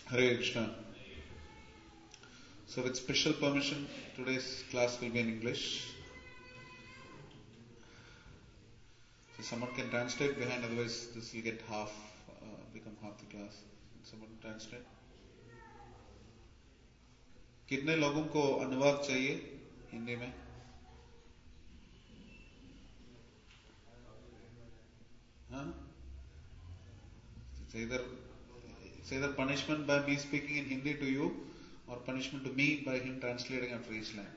Hare Krishna. So with special permission, today's class will be in English. So someone can translate behind, otherwise this will get become half the class. Someone translate. कितने लोगों को अनुवाद चाहिए हिंदी में? हाँ? It's either punishment by me speaking in Hindi to you, or punishment to me by him translating after each line.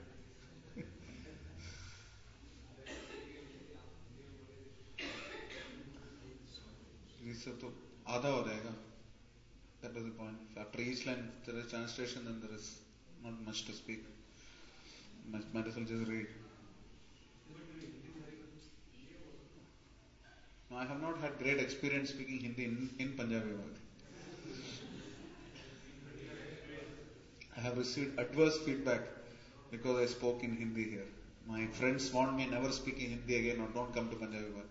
इससे तो आधा हो जाएगा. That was the point. After each line, there is translation, then there is not much to speak. Might as well just read. No, I have not had great experience speaking Hindi in Punjabi world. I have received adverse feedback because I spoke in Hindi here. My friends warned me never speaking Hindi again or don't come to Punjabi world.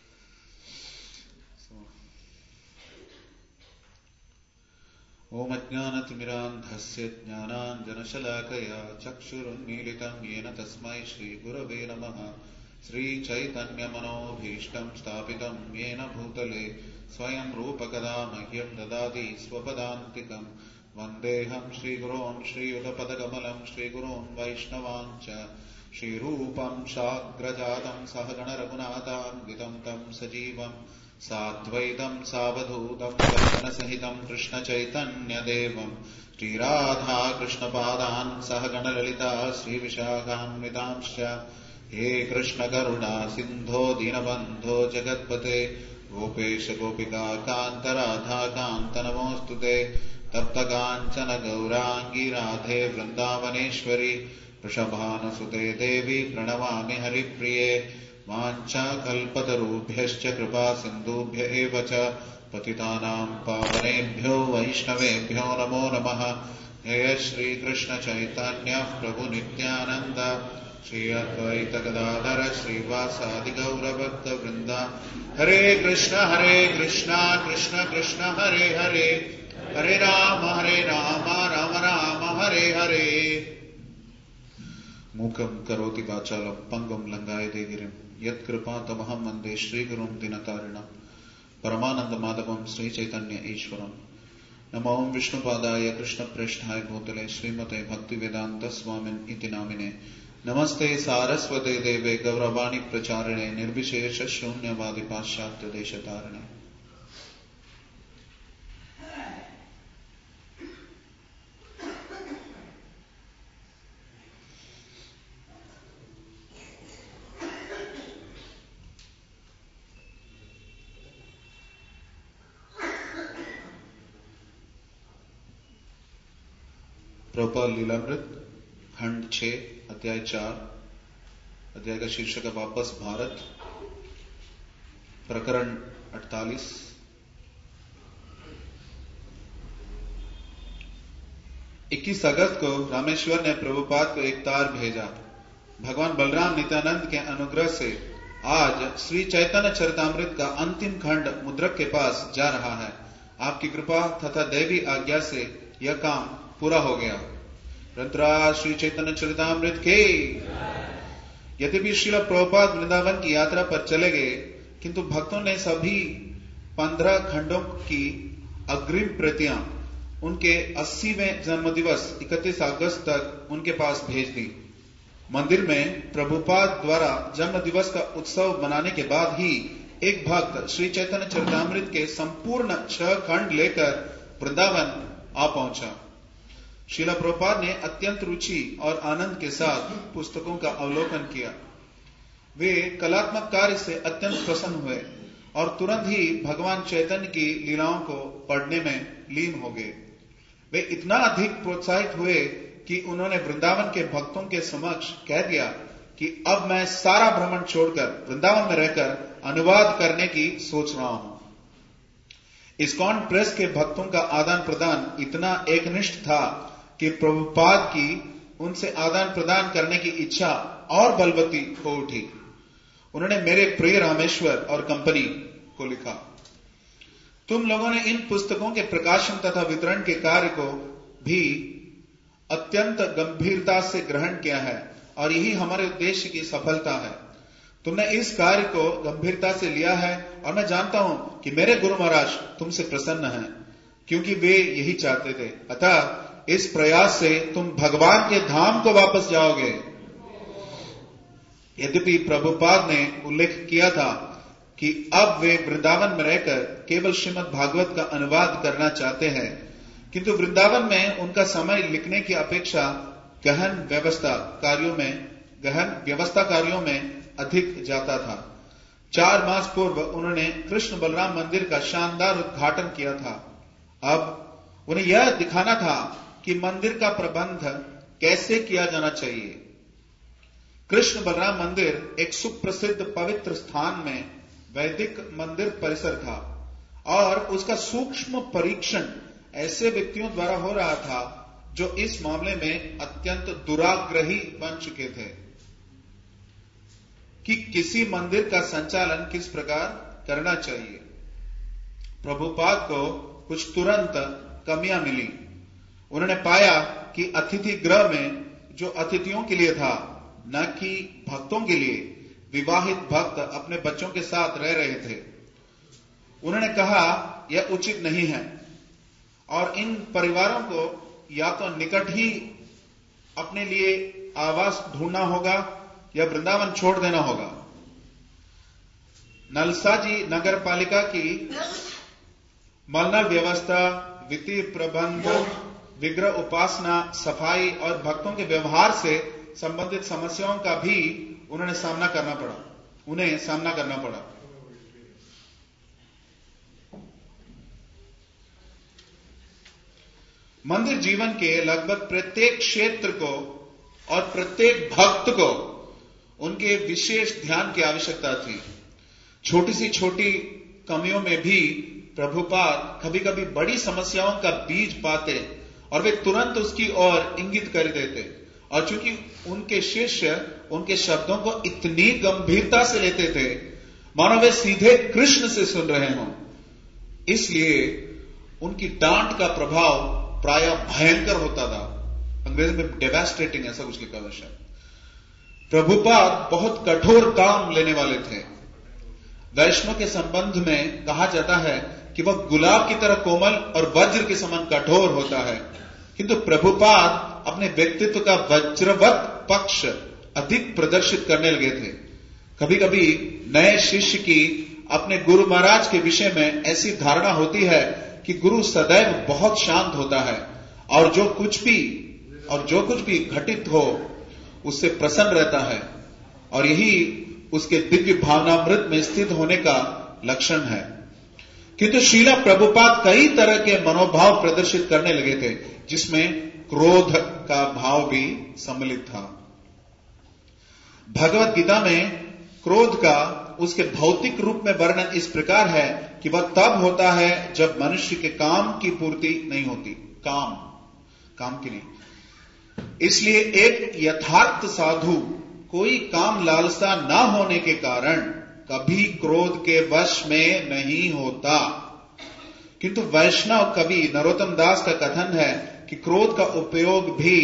ओम अज्ञानतिमिरान्धस्य ज्ञानाञ्जनशलाकया चक्षुरुन्मीलितं येन तस्मै श्रीगुरवे नमः. श्रीचैतन्यमनोभीष्टं स्थापितं येन भूतले स्वयं रूपकदा मह्यं ददाति स्वपदान्तिकं. वन्देऽहं श्रीगुरोन् श्रीयुतपदकमलं श्रीगुरोन् वैष्णवाञ्च. श्रीरूपं साग्रजातं सहगणरघुनाथान्वितं तं सजीवं साद्वैतं सावधूतं सहितं कृष्णचैतन्यदेवं. श्रीराधा कृष्णपादान् सहगणललिता श्रीविशाखान्वितांश्च. हे कृष्ण करुणा सिन्धो दीनबन्धो जगत्पते गोपेश गोपिका कान्त राधा कान्त नमोऽस्तुते. तप्त काञ्चन गौराङ्गी राधे वृन्दावनेश्वरी वृषभानुसुते देवी प्रणमामि हरिप्रिये. वाञ्छाकल्पतरुभ्यश्च कृपा सिन्धुभ्य एव च पतितानां पावनेभ्यो वैष्णवेभ्यो नमो नमः. हे श्रीकृष्ण चैतन्य प्रभु नित्यानन्द श्री अद्वैत गदाधर श्रीवासादि गौरभक्त वृंदा. हरे कृष्ण कृष्ण कृष्ण हरे हरे हरे राम राम राम हरे हरे. मूकं करोति वाचालं पंगुं लंघयते गिरिं यत्कृपातमहं वन्दे श्रीगुरुं दीनतारिणं. परमानंद माधवं श्री चैतन्य ईश्वरं. नमो विष्णुपादाय कृष्णप्रेष्ठाय भूतले श्रीमते भक्तिवेदांत स्वामिन् इति नामिने. नमस्ते सारस्वते देवे गौरवाणी प्रचारिणे निर्विशेष शून्यवादी पाश्चात्य देशतारिणे. प्रभुपाद लीलामृत खंड 6 अध्याय 4. अध्याय का शीर्षक है वापस भारत. प्रकरण 48. इक्कीस अगस्त को रामेश्वर ने प्रभुपाद को एक तार भेजा. भगवान बलराम नित्यानंद के अनुग्रह से आज श्री चैतन्य चरितामृत का अंतिम खंड मुद्रक के पास जा रहा है. आपकी कृपा तथा दैवी आज्ञा से यह काम पूरा हो गया. रंतराज श्री चैतन्य चरितामृत के. यद्यपि श्रील प्रभुपाद वृंदावन की यात्रा पर चले गए, किंतु भक्तों ने सभी 15 खंडों की अग्रिम प्रतियां उनके 80वें जन्म दिवस 31 अगस्त तक उनके पास भेज दी. मंदिर में प्रभुपाद द्वारा जन्म दिवस का उत्सव मनाने के बाद ही एक भक्त श्री चैतन्य चरितामृत के संपूर्ण 6 खंड लेकर वृंदावन आ पहुंचा. श्रील प्रभुपाद ने अत्यंत रुचि और आनंद के साथ पुस्तकों का अवलोकन किया. वे कलात्मक कार्य से अत्यंत प्रसन्न हुए और तुरंत ही भगवान चैतन्य की लीलाओं को पढ़ने में लीन हो गए. वे इतना अधिक प्रोत्साहित हुए कि उन्होंने वृंदावन के भक्तों के समक्ष कह दिया कि अब मैं सारा भ्रमण छोड़कर वृंदावन में रहकर अनुवाद करने की सोच रहा हूं. इस्कॉन प्रेस के भक्तों का आदान प्रदान इतना एकनिष्ठ था कि प्रभुपाद की उनसे आदान प्रदान करने की इच्छा और बलवती हो उठी. उन्होंने मेरे प्रिय रामेश्वर और कंपनी को लिखा. तुम लोगों ने इन पुस्तकों के प्रकाशन तथा वितरण के कार्य को भी अत्यंत गंभीरता से ग्रहण किया है और यही हमारे उद्देश्य की सफलता है। तुमने इस कार्य को गंभीरता से लिया है और मैं जानता हूं कि मेरे गुरु महाराज तुमसे प्रसन्न हैं, क्योंकि वे यही चाहते थे। अतः इस प्रयास से तुम भगवान के धाम को वापस जाओगे। यद्यपि प्रभुपाद ने उल्लेख किया था कि अब वे वृंदावन में रहकर केवल श्रीमद् भागवत का अनुवाद करना चाहते हैं, किंतु वृंदावन में उनका समय लिखने की अपेक्षा गहन व्यवस्था कार्यों में अधिक जाता था। 4 मास पूर्व उन्होंने कृष्ण बलराम मंदिर का शानदार उद्घाटन किया था। अब उन्हें यह दिखाना था कि मंदिर का प्रबंध कैसे किया जाना चाहिए। कृष्ण बलराम मंदिर एक सुप्रसिद्ध पवित्र स्थान में वैदिक मंदिर परिसर था और उसका सूक्ष्म परीक्षण ऐसे व्यक्तियों द्वारा हो रहा था जो इस मामले में अत्यंत दुराग्रही बन चुके थे कि किसी मंदिर का संचालन किस प्रकार करना चाहिए। प्रभुपाद को कुछ तुरंत कमियां मिली। उन्होंने पाया कि अतिथि गृह में जो अतिथियों के लिए था, न कि भक्तों के लिए, विवाहित भक्त अपने बच्चों के साथ रह रहे थे। उन्होंने कहा यह उचित नहीं है और इन परिवारों को या तो निकट ही अपने लिए आवास ढूंढना होगा या वृंदावन छोड़ देना होगा। नलसाजी नगर पालिका की मलनल व्यवस्था, वित्तीय प्रबंध, विग्रह उपासना, सफाई और भक्तों के व्यवहार से संबंधित समस्याओं का भी उन्हें सामना करना पड़ा। मंदिर जीवन के लगभग प्रत्येक क्षेत्र को और प्रत्येक भक्त को उनके विशेष ध्यान की आवश्यकता थी। छोटी सी छोटी कमियों में भी प्रभुपाद कभी कभी बड़ी समस्याओं का बीज पाते और वे तुरंत उसकी ओर इंगित कर देते, और चूंकि उनके शिष्य उनके शब्दों को इतनी गंभीरता से लेते थे मानो वे सीधे कृष्ण से सुन रहे हों, इसलिए उनकी डांट का प्रभाव प्राय भयंकर होता था। अंग्रेजी में डेवास्टेटिंग ऐसा कुछ लिखा हुआ शब्द। प्रभुपाद बहुत कठोर काम लेने वाले थे। वैष्णव के संबंध में कहा जाता है कि वह गुलाब की तरह कोमल और वज्र के समान कठोर होता है, किंतु प्रभुपाद अपने व्यक्तित्व का वज्रवत पक्ष अधिक प्रदर्शित करने लगे थे। कभी कभी नए शिष्य की अपने गुरु महाराज के विषय में ऐसी धारणा होती है कि गुरु सदैव बहुत शांत होता है और जो कुछ भी घटित हो उससे प्रसन्न रहता है, और यही उसके दिव्य भावनामृत में स्थित होने का लक्षण है। किंतु श्रीला प्रभुपाद कई तरह के मनोभाव प्रदर्शित करने लगे थे, जिसमें क्रोध का भाव भी सम्मिलित था। भगवत गीता में क्रोध का उसके भौतिक रूप में वर्णन इस प्रकार है कि वह तब होता है जब मनुष्य के काम की पूर्ति नहीं होती। काम की नहीं। इसलिए एक यथार्थ साधु कोई काम लालसा न होने के कारण कभी क्रोध के वश में नहीं होता। किंतु वैष्णव कवि नरोत्तम दास का कथन है कि क्रोध का उपयोग भी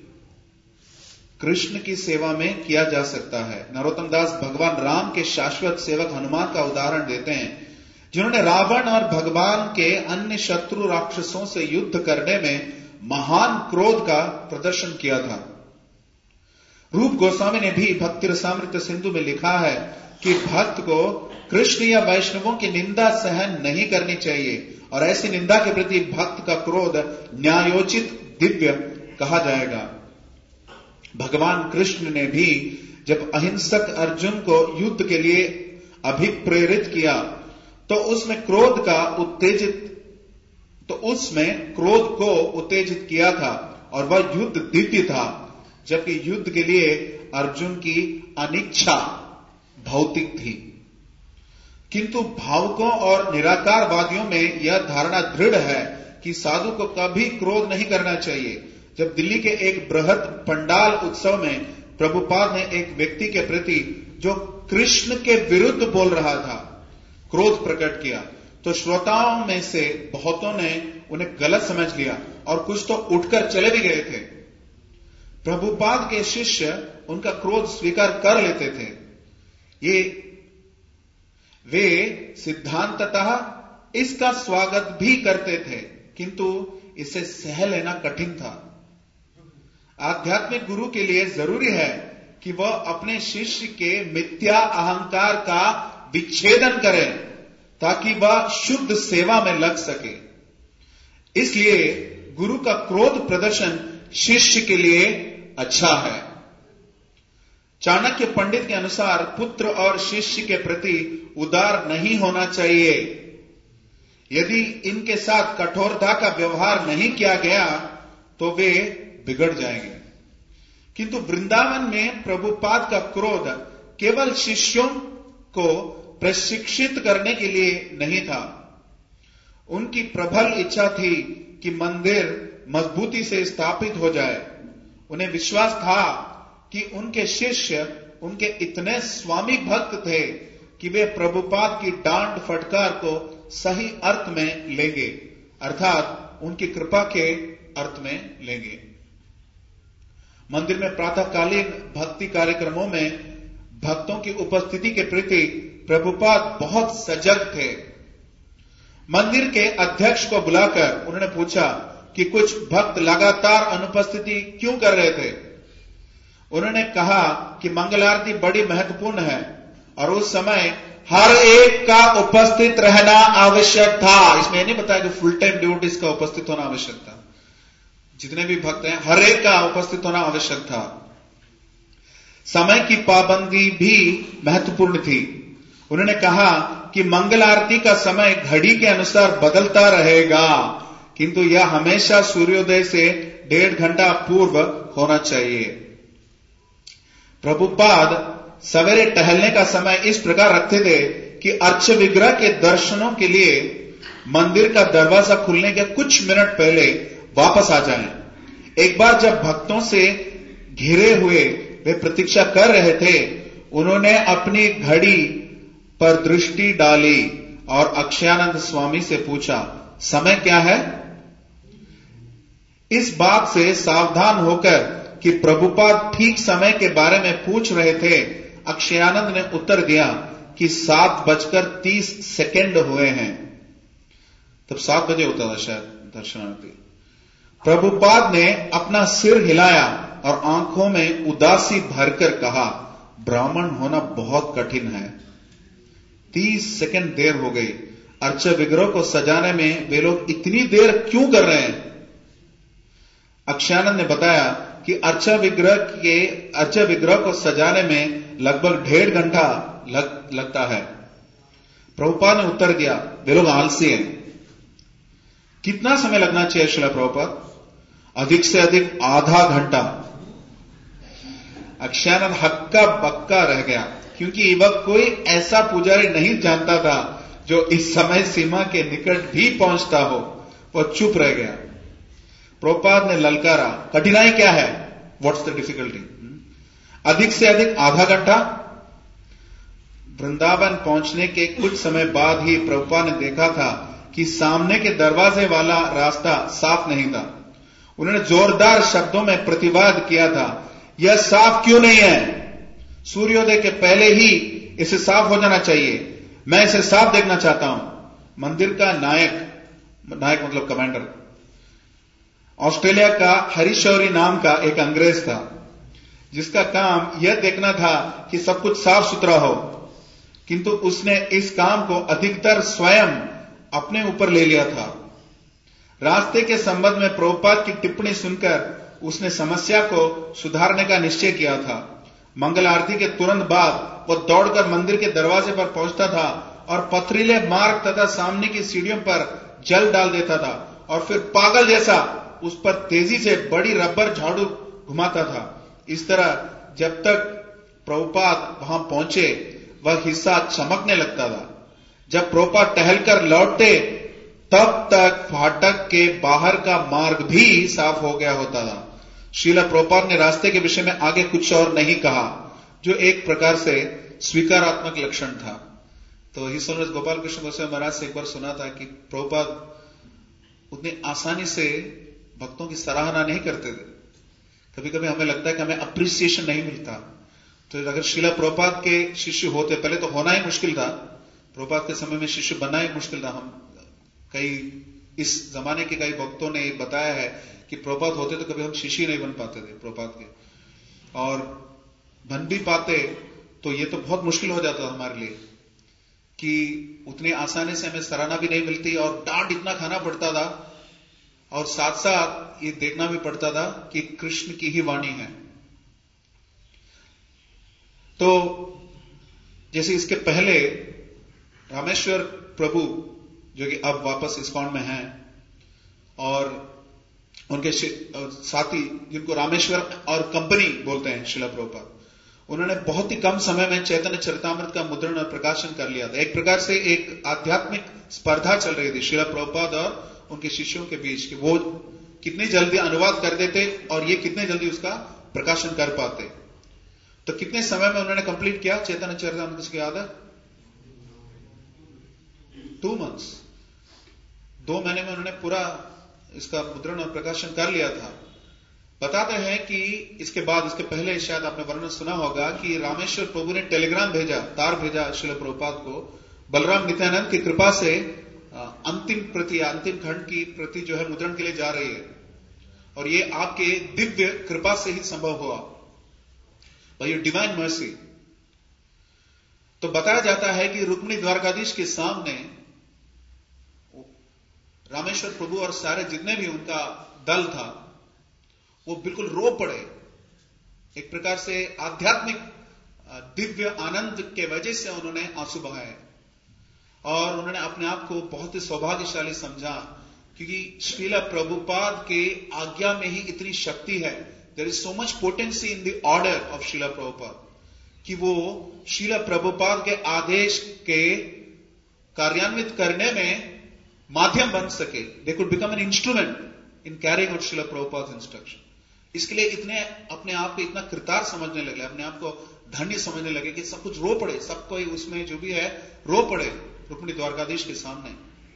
कृष्ण की सेवा में किया जा सकता है। नरोत्तम दास भगवान राम के शाश्वत सेवक हनुमान का उदाहरण देते हैं, जिन्होंने रावण और भगवान के अन्य शत्रु राक्षसों से युद्ध करने में महान क्रोध का प्रदर्शन किया था। रूप गोस्वामी ने भी भक्ति रसामृत सिंधु में लिखा है कि भक्त को कृष्ण या वैष्णवों की निंदा सहन नहीं करनी चाहिए, और ऐसी निंदा के प्रति भक्त का क्रोध न्यायोचित दिव्य कहा जाएगा। भगवान कृष्ण ने भी जब अहिंसक अर्जुन को युद्ध के लिए अभिप्रेरित किया तो उसमें क्रोध को उत्तेजित किया था, और वह युद्ध दिव्य था, जबकि युद्ध के लिए अर्जुन की अनिच्छा भौतिक थी। किंतु भावुकों और निराकारवादियों में यह धारणा दृढ़ है कि साधु को कभी क्रोध नहीं करना चाहिए। जब दिल्ली के एक बृहद पंडाल उत्सव में प्रभुपाद ने एक व्यक्ति के प्रति जो कृष्ण के विरुद्ध बोल रहा था क्रोध प्रकट किया, तो श्रोताओं में से बहुतों ने उन्हें गलत समझ लिया और कुछ तो उठकर चले भी गए थे। प्रभुपाद के शिष्य उनका क्रोध स्वीकार कर लेते थे। वे सिद्धांततः इसका स्वागत भी करते थे, किंतु इसे सह लेना कठिन था। आध्यात्मिक गुरु के लिए जरूरी है कि वह अपने शिष्य के मिथ्या अहंकार का विच्छेदन करे ताकि वह शुद्ध सेवा में लग सके। इसलिए गुरु का क्रोध प्रदर्शन शिष्य के लिए अच्छा है। चाणक्य पंडित के अनुसार पुत्र और शिष्य के प्रति उदार नहीं होना चाहिए। यदि इनके साथ कठोरता का व्यवहार नहीं किया गया तो वे बिगड़ जाएंगे। किंतु वृंदावन में प्रभुपाद का क्रोध केवल शिष्यों को प्रशिक्षित करने के लिए नहीं था। उनकी प्रबल इच्छा थी कि मंदिर मजबूती से स्थापित हो जाए। उन्हें विश्वास था कि उनके शिष्य उनके इतने स्वामी भक्त थे कि वे प्रभुपाद की डांट फटकार को सही अर्थ में लेंगे, अर्थात उनकी कृपा के अर्थ में लेंगे। मंदिर में प्रातःकालीन भक्ति कार्यक्रमों में भक्तों की उपस्थिति के प्रति प्रभुपाद बहुत सजग थे। मंदिर के अध्यक्ष को बुलाकर उन्होंने पूछा कि कुछ भक्त लगातार अनुपस्थिति क्यों कर रहे थे। उन्होंने कहा कि मंगल आरती बड़ी महत्वपूर्ण है और उस समय हर एक का उपस्थित रहना आवश्यक था। इसमें नहीं बताया कि फुल टाइम ड्यूटीज का उपस्थित होना आवश्यक था। जितने भी भक्त हैं हर एक का उपस्थित होना आवश्यक था। समय की पाबंदी भी महत्वपूर्ण थी। उन्होंने कहा कि मंगल आरती का समय घड़ी के अनुसार बदलता रहेगा, किंतु यह हमेशा सूर्योदय से 1.5 घंटा पूर्व होना चाहिए। प्रभुपाद सवेरे टहलने का समय इस प्रकार रखते थे कि अर्च विग्रह के दर्शनों के लिए मंदिर का दरवाजा खुलने के कुछ मिनट पहले वापस आ जाएं। एक बार जब भक्तों से घिरे हुए वे प्रतीक्षा कर रहे थे, उन्होंने अपनी घड़ी पर दृष्टि डाली और अक्षयानंद स्वामी से पूछा, समय क्या है? इस बात से सावधान होकर कि प्रभुपाद ठीक समय के बारे में पूछ रहे थे, अक्षयानंद ने उत्तर दिया कि 7:30 हुए हैं। तब 7 बजे होता था शायद दर्शनार्थी। प्रभुपाद ने अपना सिर हिलाया और आंखों में उदासी भरकर कहा, ब्राह्मण होना बहुत कठिन है। 30 सेकंड देर हो गई। अर्च विग्रह को सजाने में वे लोग इतनी देर क्यों कर रहे हैं? अक्षयानंद ने बताया कि अर्च विग्रह को सजाने में लगभग 1.5 घंटा लगता है। प्रभुपाद ने उत्तर दिया, वे लोग आलसी हैं। कितना समय लगना चाहिए श्रील प्रभुपाद? अधिक से अधिक आधा घंटा। अक्षयानंद हक्का बक्का रह गया, क्योंकि वह कोई ऐसा पुजारी नहीं जानता था जो इस समय सीमा के निकट भी पहुंचता हो। वह चुप रह गया। प्रभुपाद ने ललकारा, कठिनाई क्या है? What's the difficulty? अधिक से अधिक आधा घंटा। वृंदावन पहुंचने के कुछ समय बाद ही प्रभुपाद ने देखा था कि सामने के दरवाजे वाला रास्ता साफ नहीं था। उन्होंने जोरदार शब्दों में प्रतिवाद किया था, यह साफ क्यों नहीं है? सूर्योदय के पहले ही इसे साफ हो जाना चाहिए। मैं इसे साफ देखना चाहता हूं। मंदिर का नायक मतलब कमांडर, ऑस्ट्रेलिया का हरीशौरी नाम का एक अंग्रेज था, जिसका काम यह देखना था कि सब कुछ साफ सुथरा हो, किंतु उसने इस काम को अधिकतर स्वयं अपने ऊपर ले लिया था। रास्ते के संबंध में प्रभुपाद की टिप्पणी सुनकर उसने समस्या को सुधारने का निश्चय किया था। मंगल आरती के तुरंत बाद वह दौड़कर मंदिर के दरवाजे पर पहुंचता था और पथरीले मार्ग तथा सामने की सीढ़ियों पर जल डाल देता था और फिर पागल जैसा उस पर तेजी से बड़ी रबर झाड़ू घुमाता था। इस तरह जब तक प्रभुपाद वहां पहुंचे वह हिस्सा चमकने लगता था। जब प्रभुपाद टहलकर लौटते तब तक फाटक के बाहर का मार्ग भी साफ हो गया होता था। श्रील प्रभुपाद ने रास्ते के विषय में आगे कुछ और नहीं कहा, जो एक प्रकार से स्वीकारात्मक लक्षण था। तो हिज ऑनर गोपाल कृष्ण गोस्वामी महाराज से एक बार सुना था कि प्रभुपाद उतनी आसानी से भक्तों की सराहना नहीं करते थे। कभी कभी हमें लगता है कि हमें अप्रिसिएशन नहीं मिलता। तो अगर शिला प्रभुपाद के शिष्य होते, पहले तो होना ही मुश्किल था, प्रभुपाद के समय में शिष्य बनना ही मुश्किल था। हम कई इस जमाने के कई भक्तों ने बताया है कि प्रभुपाद होते तो कभी हम शिष्य नहीं बन पाते थे प्रभुपाद के, और बन भी पाते तो ये तो बहुत मुश्किल हो जाता हमारे लिए कि उतनी आसानी से हमें सराहना भी नहीं मिलती और डांट इतना खाना पड़ता था, और साथ साथ ये देखना भी पड़ता था कि कृष्ण की ही वाणी है। तो जैसे इसके पहले रामेश्वर प्रभु जो कि अब वापस इस्कॉन में हैं, और उनके साथी जिनको रामेश्वर और कंपनी बोलते हैं शिला प्रभुपाद, उन्होंने बहुत ही कम समय में चैतन्य चरितामृत का मुद्रण और प्रकाशन कर लिया था। एक प्रकार से एक आध्यात्मिक स्पर्धा चल रही थी शिला प्रभुपाद और उनके शिष्यों के बीच कि वो कितनी जल्दी अनुवाद कर देते और ये कितने जल्दी उसका प्रकाशन कर पाते। तो कितने समय में उन्होंने कंप्लीट किया चैतन्य चरितामृत? किसको याद है? 2 months, 2 महीने में उन्होंने पूरा इसका मुद्रण और प्रकाशन कर लिया था। बताते हैं कि इसके बाद, इसके पहले शायद आपने वर्णन सुना होगा कि रामेश्वर प्रभु ने टेलीग्राम भेजा, तार भेजा शिला प्रभुपाद को, बलराम नित्यानंद की कृपा से अंतिम खंड की प्रति जो है मुद्रण के लिए जा रही है, और ये आपके दिव्य कृपा से ही संभव हुआ, बाय योर डिवाइन मर्सी। तो बताया जाता है कि रुक्मिणी द्वारकाधीश के सामने रामेश्वर प्रभु और सारे जितने भी उनका दल था वो बिल्कुल रो पड़े। एक प्रकार से आध्यात्मिक दिव्य आनंद के वजह से उन्होंने आंसू बहाए, और उन्होंने अपने आप को बहुत ही सौभाग्यशाली समझा, क्योंकि श्रीला प्रभुपाद के आज्ञा में ही इतनी शक्ति है। There is so much potency in the order of Srila Prabhupada कि वो श्रीला प्रभुपाद के आदेश के कार्यान्वित करने में माध्यम बन सके। They could become an instrument in carrying out Srila Prabhupada instruction. इसके लिए इतने अपने आप को इतना कृतार्थ समझने लगे, अपने आप को धन्य समझने लगे कि सब कुछ रो पड़े, सब कोई उसमें जो भी है रो पड़े रुक्मिणी द्वारकाधीश के सामने।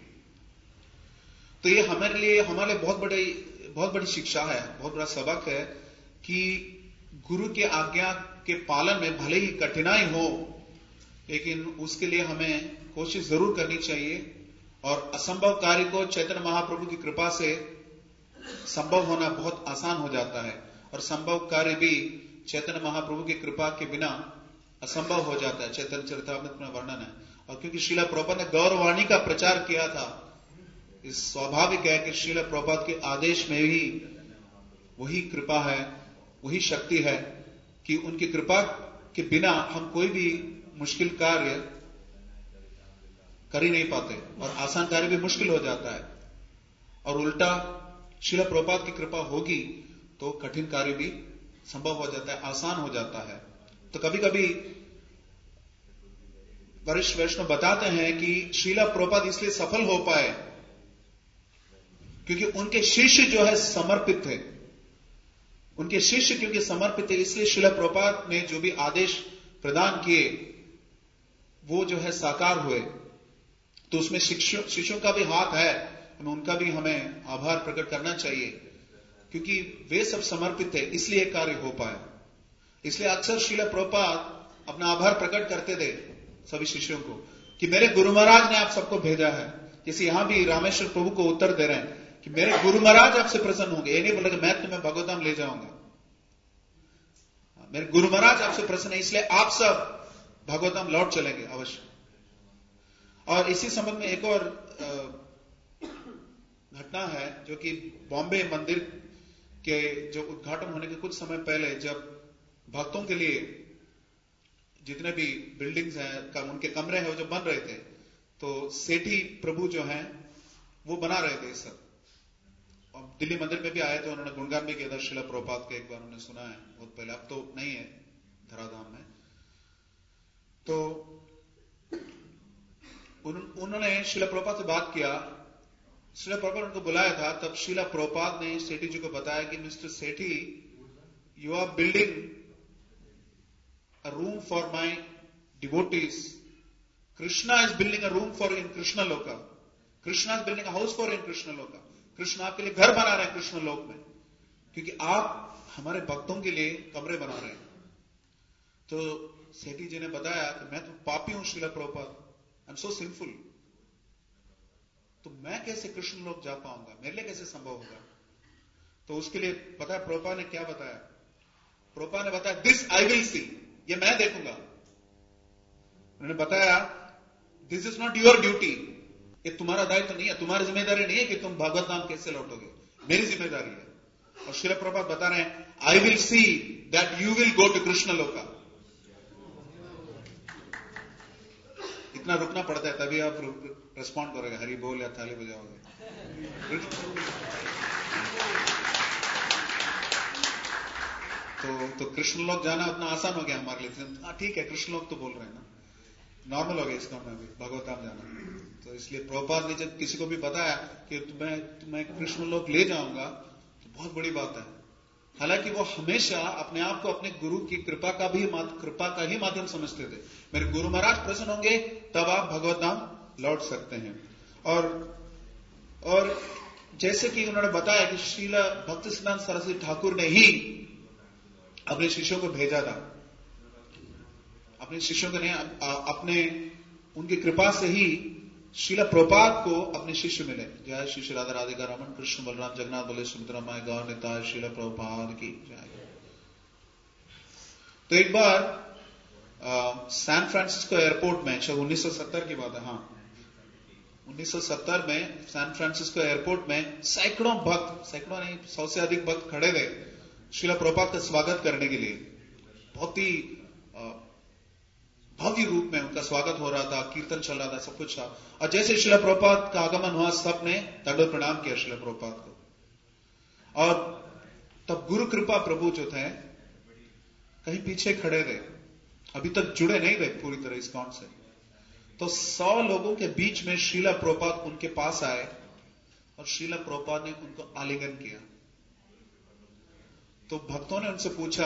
तो ये हमारे लिए बहुत बड़ी शिक्षा है, बहुत बड़ा सबक है कि गुरु के आज्ञा के पालन में भले ही कठिनाई हो, लेकिन उसके लिए हमें कोशिश जरूर करनी चाहिए, और असंभव कार्य को चैतन्य महाप्रभु की कृपा से संभव होना बहुत आसान हो जाता है, और संभव कार्य भी चैतन्य महाप्रभु की कृपा के बिना असंभव हो जाता है। चैतन्य चरितामृत में वर्णन है। और क्योंकि श्रीला प्रभुपाद ने गौरवाणी का प्रचार किया था, इस स्वाभाविक है कि श्रीला प्रभुपाद के आदेश में ही वही कृपा है, वही शक्ति है कि उनकी कृपा के बिना हम कोई भी मुश्किल कार्य कर ही नहीं पाते, और आसान कार्य भी मुश्किल हो जाता है। और उल्टा श्रीला प्रभुपाद की कृपा होगी तो कठिन कार्य भी संभव हो जाता है, आसान हो जाता है। तो कभी कभी वरिष्ठ वैष्णव बताते हैं कि श्रीला प्रभुपाद इसलिए सफल हो पाए क्योंकि उनके शिष्य जो है समर्पित थे। उनके शिष्य क्योंकि समर्पित थे, इसलिए श्रीला प्रभुपाद ने जो भी आदेश प्रदान किए वो जो है साकार हुए। तो उसमें शिष्यों का भी हाथ है, उनका भी हमें आभार प्रकट करना चाहिए, क्योंकि वे सब समर्पित थे, इसलिए कार्य हो पाया। इसलिए अक्सर श्रीला प्रभुपाद अपना आभार प्रकट करते थे सभी शिष्यों को कि मेरे गुरु महाराज ने आप सबको भेजा है। जैसे यहां भी रामेश्वर प्रभु को उत्तर दे रहे हैं कि मेरे गुरु महाराज आपसे प्रसन्न होंगे। ये नहीं बोल रहे मैं तुम्हें भगवतधाम ले जाऊंगा, मेरे गुरु महाराज आपसे प्रसन्न है, इसलिए आप सब भगवतधाम लौट चलेंगे अवश्य। और इसी संबंध में एक और घटना है जो कि बॉम्बे मंदिर के जो उद्घाटन होने के कुछ समय पहले, जब भक्तों के लिए जितने भी बिल्डिंग्स हैं, उनके कमरे हैं वो जो बन रहे थे, तो सेठी प्रभु जो हैं वो बना रहे थे सब। और दिल्ली मंदिर में भी आए थे, उन्होंने गुणगान भी किया था श्रीला प्रभुपाद के, एक बार उन्होंने सुना है बहुत पहले, अब तो नहीं है धराधाम में। तो उन्होंने श्रीला प्रभुपाद से बात किया, श्रीला प्रभुपाद उनको बुलाया था। तब श्रीला प्रभुपाद ने सेठी जी को बताया कि mister Sethi, you are building a room for my devotees Krishna is building a room for in Krishna loka, Krishna is building a house for in Krishna loka. Krishna आपके लिए घर बना रहे हैं कृष्ण लोक में, क्योंकि आप हमारे भक्तों के लिए कमरे बना रहे हैं। तो सेठी जी ने बताया कि मैं तो पापी हूं Srila Prabhupada, I am so sinful, तो मैं कैसे कृष्ण लोक जा पाऊंगा, मेरे लिए कैसे संभव होगा। तो उसके लिए पता है प्रभुपाद ने क्या बताया? प्रभुपाद ने बताया दिस आई विल सी, ये मैं देखूंगा। उन्होंने बताया this is not your duty, ये तुम्हारा दायित्व नहीं है, तुम्हारी जिम्मेदारी नहीं है कि तुम भगवत नाम कैसे लौटोगे, मेरी जिम्मेदारी है। और श्रील प्रभुपाद बता रहे हैं I will see that you will go to Krishna loka. इतना रुकना पड़ता है तभी आप रिस्पॉन्ड करोगे, हरि बोल या थाली बजाओगे। तो कृष्ण लोक जाना उतना आसान हो गया हमारे लिए। हाँ ठीक है, कृष्ण लोक तो बोल रहे हैं ना, नॉर्मल हो गया इसका में भी भगवत धाम जाना। तो इसलिए प्रभुपाद ने जब किसी को भी बताया कि तुम्हें कृष्ण लोक ले जाऊंगा, तो बहुत बड़ी बात है। हालांकि वो हमेशा अपने आप को अपने गुरु की कृपा का ही माध्यम समझते थे। मेरे गुरु महाराज प्रसन्न होंगे तब आप भगवत धाम लौट सकते हैं। और जैसे कि उन्होंने बताया कि श्रील भक्तिसिद्धांत सरस्वती ठाकुर ने ही अपने शिष्यों को भेजा था, अपने शिष्यों को नहीं, उनकी कृपा से ही श्रील प्रभुपाद को अपने शिष्य मिले। जय श्री श्री राधा राधिका रमन कृष्ण बलराम जगन्नाथ बले सुमित्रा माय गौर निताय श्रील प्रभुपाद की जय। तो एक बार सैन फ्रांसिस्को एयरपोर्ट में, शायद 1970 की बात है, हाँ 1970 में सैन फ्रांसिस्को एयरपोर्ट में सैकड़ों नहीं 100 से अधिक भक्त खड़े थे श्रील प्रभुपाद का स्वागत करने के लिए। बहुत ही भव्य रूप में उनका स्वागत हो रहा था, कीर्तन चल रहा था, सब कुछ था। और जैसे श्रील प्रभुपाद का आगमन हुआ, सबने दंडवत प्रणाम किया श्रील प्रभुपाद को। और तब गुरु कृपा प्रभु जो थे कहीं पीछे खड़े थे, अभी तक जुड़े नहीं थे पूरी तरह इस्कॉन से। तो 100 लोगों के बीच में श्रील प्रभुपाद उनके पास आए और श्रील प्रभुपाद ने उनको आलिंगन किया। तो भक्तों ने उनसे पूछा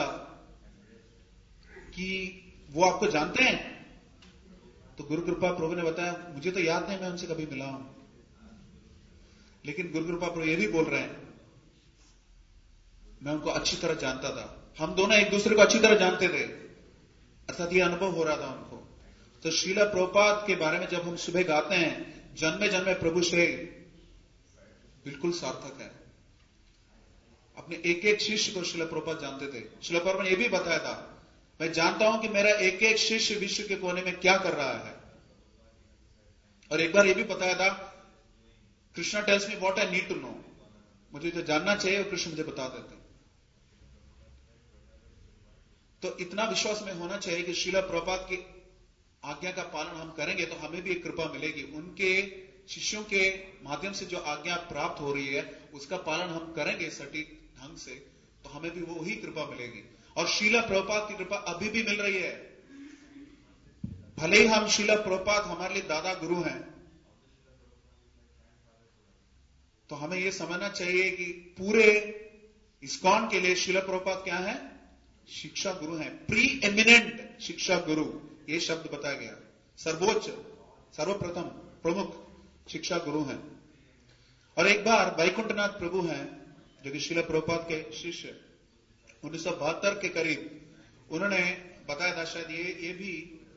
कि वो आपको जानते हैं? तो गुरु कृपा प्रभु ने बताया मुझे तो याद नहीं मैं उनसे कभी मिला हूं, लेकिन गुरु कृपा प्रभु ये भी बोल रहे हैं मैं उनको अच्छी तरह जानता था, हम दोनों एक दूसरे को अच्छी तरह जानते थे, अर्थात ये अनुभव हो रहा था उनको। तो श्रील प्रभुपाद के बारे में जब हम सुबह गाते हैं जन्मे जन्मे प्रभु श्री, बिल्कुल सार्थक है। अपने एक एक शिष्य को श्रील प्रभुपाद जानते थे। श्रील प्रभुपाद ने यह भी बताया था मैं जानता हूं कि मेरा एक एक शिष्य विश्व के कोने में क्या कर रहा है। और एक बार यह भी बताया था Krishna tells me what I need to know, मुझे जो जानना चाहिए वो कृष्ण मुझे बता देते। तो इतना विश्वास में होना चाहिए कि श्रील प्रभुपाद की आज्ञा का पालन हम करेंगे तो हमें भी एक कृपा मिलेगी। उनके शिष्यों के माध्यम से जो आज्ञा प्राप्त हो रही है उसका पालन हम करेंगे सटीक ढंग से, तो हमें भी वही कृपा मिलेगी। और श्रील प्रभुपाद की कृपा अभी भी मिल रही है। भले ही हम श्रील प्रभुपाद हमारे लिए दादा गुरु हैं, तो हमें यह समझना चाहिए कि पूरे इस्कॉन के लिए श्रील प्रभुपाद क्या है? शिक्षा गुरु हैं, प्री एमिनेंट शिक्षा गुरु, यह शब्द बताया गया। सर्वोच्च, सर्वप्रथम, प्रमुख शिक्षा गुरु हैं। और एक बार वैकुंठनाथ प्रभु हैं जो कि श्रील प्रभुपाद के शिष्य, 1972 के करीब उन्होंने बताया था, शायद ये भी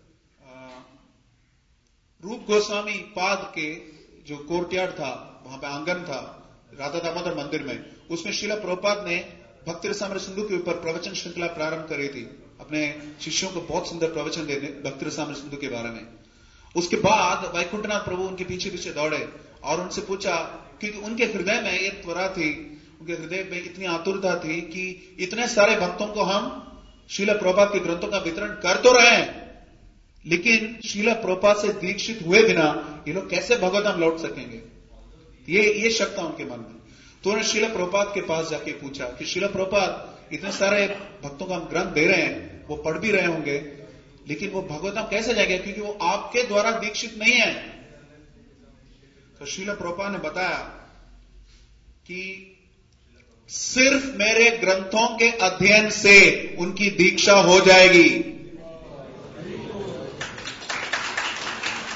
रूप गोस्वामी पाद के जो कोर्टयार्ड था, वहां पे आंगन था राधा दामोदर मंदिर में, उसमें श्रील प्रभुपाद ने भक्ति रसामृत सिंधु के ऊपर प्रवचन श्रृंखला प्रारंभ करी थी। अपने शिष्यों को बहुत सुंदर प्रवचन देने भक्ति रसामृत सिंधु के बारे में। उसके बाद वैकुंठनाथ प्रभु उनके पीछे पीछे दौड़े और उनसे पूछा, क्योंकि उनके हृदय में एक त्वरा थी, उनके हृदय में इतनी आतुरता थी कि इतने सारे भक्तों को हम श्रील प्रभुपाद के ग्रंथों का वितरण कर तो रहे हैं, लेकिन श्रील प्रभुपाद से दीक्षित हुए बिना ये लोग कैसे भगवत धाम लौट सकेंगे? ये शक था उनके मन में। तो उन्होंने श्रील प्रभुपाद के पास जाके पूछा कि श्रील प्रभुपाद इतने सारे भक्तों को हम ग्रंथ दे रहे हैं, वो पढ़ भी रहे होंगे, लेकिन वो भगवत धाम कैसे जाएंगे, क्योंकि वो आपके द्वारा दीक्षित नहीं है। तो श्रील प्रभुपाद ने बताया कि सिर्फ मेरे ग्रंथों के अध्ययन से उनकी दीक्षा हो जाएगी।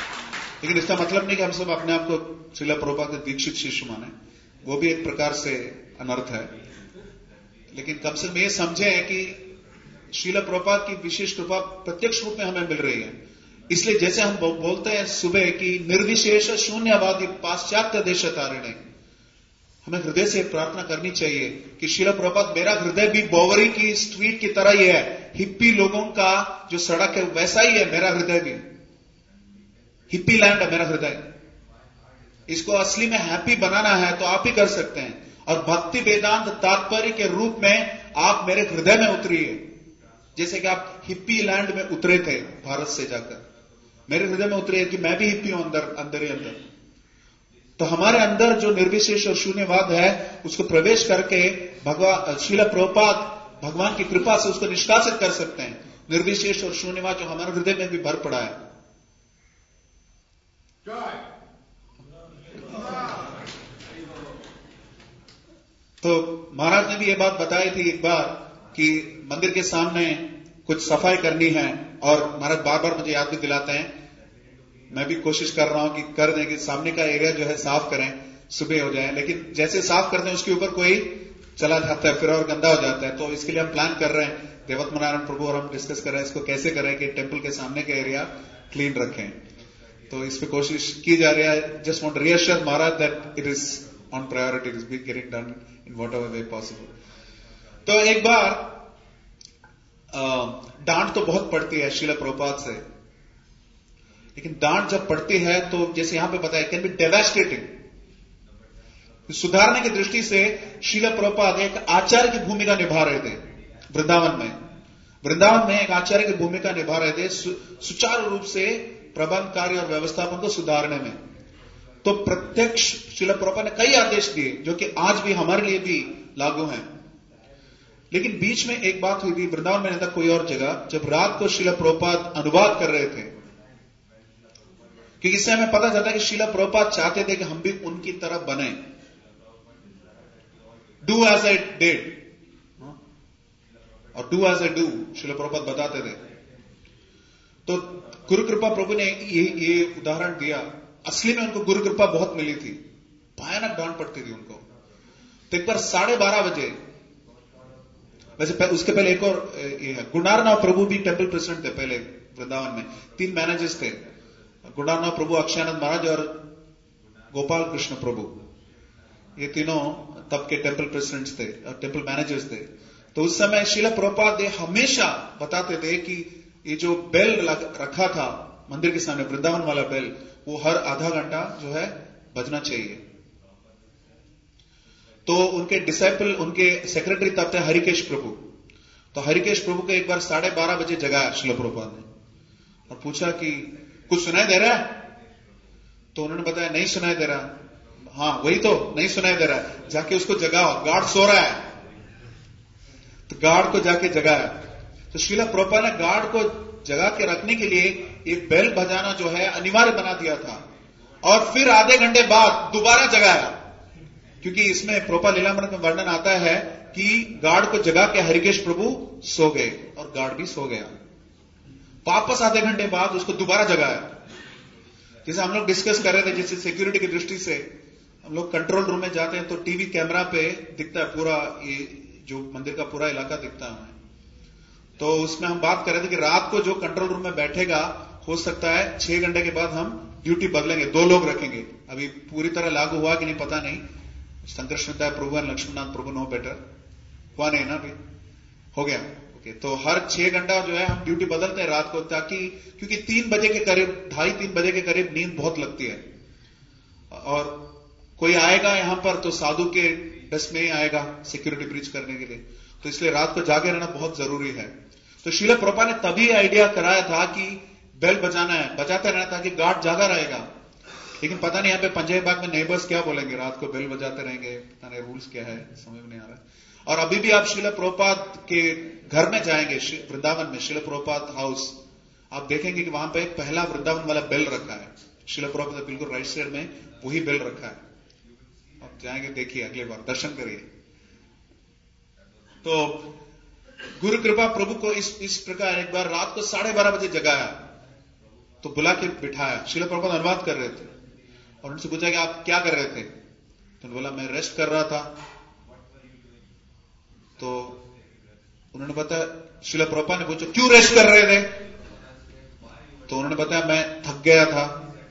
लेकिन इसका मतलब नहीं कि हम सब अपने आप को श्रील प्रभुपाद के दीक्षित शिष्य माने, वो भी एक प्रकार से अनर्थ है। लेकिन कम से कम ये समझें कि श्रील प्रभुपाद की विशेष कृपा प्रत्यक्ष रूप में हमें मिल रही है। इसलिए जैसे हम बोलते हैं सुबह कि निर्विशेष शून्यवादी पाश्चात्य देश तारिणे, हमें हृदय से प्रार्थना करनी चाहिए कि श्रील प्रभुपाद मेरा हृदय भी बोवरी की स्ट्रीट की तरह ही है, हिप्पी लोगों का जो सड़क है वैसा ही है मेरा हृदय भी, हिप्पी लैंड है मेरा हृदय। इसको असली में हैप्पी बनाना है तो आप ही कर सकते हैं, और भक्ति वेदांत तात्पर्य के रूप में आप मेरे हृदय में उतरिए, जैसे कि आप हिप्पी लैंड में उतरे थे भारत से जाकर, मेरे हृदय में उतरे कि मैं भी हिप्पी हूं अंदर ही अंदर। तो हमारे अंदर जो निर्विशेष और शून्यवाद है उसको प्रवेश करके भगवान श्रील प्रभुपाद भगवान की कृपा से उसको निष्कासित कर सकते हैं। निर्विशेष और शून्यवाद जो हमारे हृदय में भी भर पड़ा है। तो महाराज ने भी ये बात बताई थी एक बार कि मंदिर के सामने कुछ सफाई करनी है, और महाराज बार बार मुझे याद भी दिलाते हैं, मैं भी कोशिश कर रहा हूं कि कर दें कि सामने का एरिया जो है साफ करें, सुबह हो जाए। लेकिन जैसे साफ करते हैं उसके ऊपर कोई चला जाता है, फिर और गंदा हो जाता है। तो इसके लिए हम प्लान कर रहे हैं, देवत नारायण प्रभु और हम डिस्कस कर रहे हैं इसको कैसे करें कि टेम्पल के सामने का एरिया क्लीन रखें। तो इस पे कोशिश की जा रही है। Just want reassure Maharaj that it is on priority, it is be getting done in whatever way possible. तो एक बार डांट तो बहुत पड़ती है श्रील प्रभुपाद से, लेकिन डांट जब पड़ती है तो जैसे यहां पे बताया कैन बी डेवास्टेटिंग। सुधारने की दृष्टि से श्रील प्रभुपाद एक आचार्य की भूमिका निभा रहे थे वृंदावन में एक आचार्य की भूमिका निभा रहे थे सुचारू रूप से प्रबंध कार्य और व्यवस्थापन को सुधारने में। तो प्रत्यक्ष श्रील प्रभुपाद ने कई आदेश दिए जो कि आज भी हमारे लिए भी लागू हैं। लेकिन बीच में एक बात हुई थी वृंदावन में, नहीं था कोई और जगह, जब रात को श्रील प्रभुपाद अनुवाद कर रहे थे, क्योंकि इससे हमें पता चलता है कि श्रील प्रभुपाद चाहते थे कि हम भी उनकी तरह बने, डू एज आई डिड और do as I do, Srila Prabhupada बताते थे। तो गुरु कृपा प्रभु ने ये उदाहरण दिया। असली में उनको गुरु कृपा बहुत मिली थी, भयानक डांट पड़ती थी उनको। तो एक बार 12:30 बजे, वैसे उसके पहले एक और ये है, गुणारनाव प्रभु भी टेम्पल प्रेसिडेंट थे पहले वृंदावन में। 3 मैनेजर्स थे, गुणारनाव प्रभु, अक्षयानंद महाराज और गोपाल कृष्ण प्रभु। ये तीनों तब के टेम्पल प्रेसिडेंट्स थे और टेम्पल मैनेजर्स थे। तो उस समय श्रील प्रभुपाद हमेशा बताते थे कि ये जो बेल रखा था मंदिर के सामने, वृंदावन वाला बेल, वो हर आधा घंटा जो है बजना चाहिए। तो उनके डिसाइपल, उनके सेक्रेटरी तब थे हरिकेश प्रभु। तो हरिकेश प्रभु को एक बार 12:30 बजे जगाया श्रील प्रभुपाद ने और पूछा कि कुछ सुनाई दे रहा है? तो उन्होंने बताया नहीं सुनाई दे रहा। हाँ वही तो, नहीं सुनाई दे रहा है, जाके उसको जगाओ, गार्ड सो रहा है। तो गार्ड को जाके जगाया। तो श्रील प्रभुपाद ने गार्ड को जगा के रखने के लिए एक बेल बजाना जो है अनिवार्य बना दिया था, और फिर आधे घंटे बाद दोबारा जगाया, क्योंकि इसमें प्रभुपाद लीलामृत में वर्णन आता है कि गार्ड को जगा के हरिकेश प्रभु सो गए और गार्ड भी सो गया। वापस आधे घंटे बाद उसको दोबारा जगाया। जैसे हम लोग डिस्कस कर रहे थे, जैसे सिक्योरिटी की दृष्टि से हम लोग कंट्रोल रूम में जाते हैं तो टीवी कैमरा पे दिखता है पूरा, ये जो मंदिर का पूरा इलाका दिखता है हमें। तो उसमें हम बात कर रहे थे कि रात को जो कंट्रोल रूम में बैठेगा, हो सकता है 6 घंटे के बाद हम ड्यूटी बदलेंगे, 2 लोग रखेंगे। अभी पूरी तरह लागू हुआ कि नहीं पता नहीं, संकर्षणता Prabhu and Lakshmannath Prabhu no better हुआ नहीं ना, अभी हो गया। ओके, तो हर 6 घंटा जो है हम ड्यूटी बदलते हैं रात को, ताकि क्योंकि 3 बजे के करीब, 2:30-3 बजे के करीब नींद बहुत लगती है, और कोई आएगा यहां पर तो साधु के बस में ही आएगा सिक्योरिटी ब्रीच करने के लिए। तो इसलिए रात को जागे रहना बहुत जरूरी है। तो श्रील प्रभुपाद ने तभी आइडिया कराया था कि बेल बजाना है, बजाते रहना ताकि गार्ड जागा रहेगा। लेकिन पता नहीं यहाँ पे पंजाबी बाग में नेबर्स क्या बोलेंगे, रात को बेल बजाते रहेंगे, पता नहीं रूल्स क्या है, समझ में नहीं आ रहा है। और अभी भी आप श्रील प्रभुपाद के घर में जाएंगे वृंदावन में, श्रील प्रभुपाद हाउस, आप देखेंगे कि वहां पे पहला वृंदावन वाला बेल रखा है। श्रील प्रभुपाद बिल्कुल राइट साइड में वही बेल रखा है। आप जाएंगे, देखिए, अगली बार दर्शन करिए। तो गुरु कृपा प्रभु को इस प्रकार एक बार रात को 12:30 बजे जगाया। तो बुला के बिठाया। श्रील प्रभुपाद अनुवाद कर रहे थे और उनसे पूछा कि आप क्या कर रहे थे? तो बोला मैं रेस्ट कर रहा था। तो उन्होंने बताया, श्रील प्रभुपाद ने पूछा क्यों रेस्ट कर रहे थे? तो उन्होंने बताया मैं थक गया था।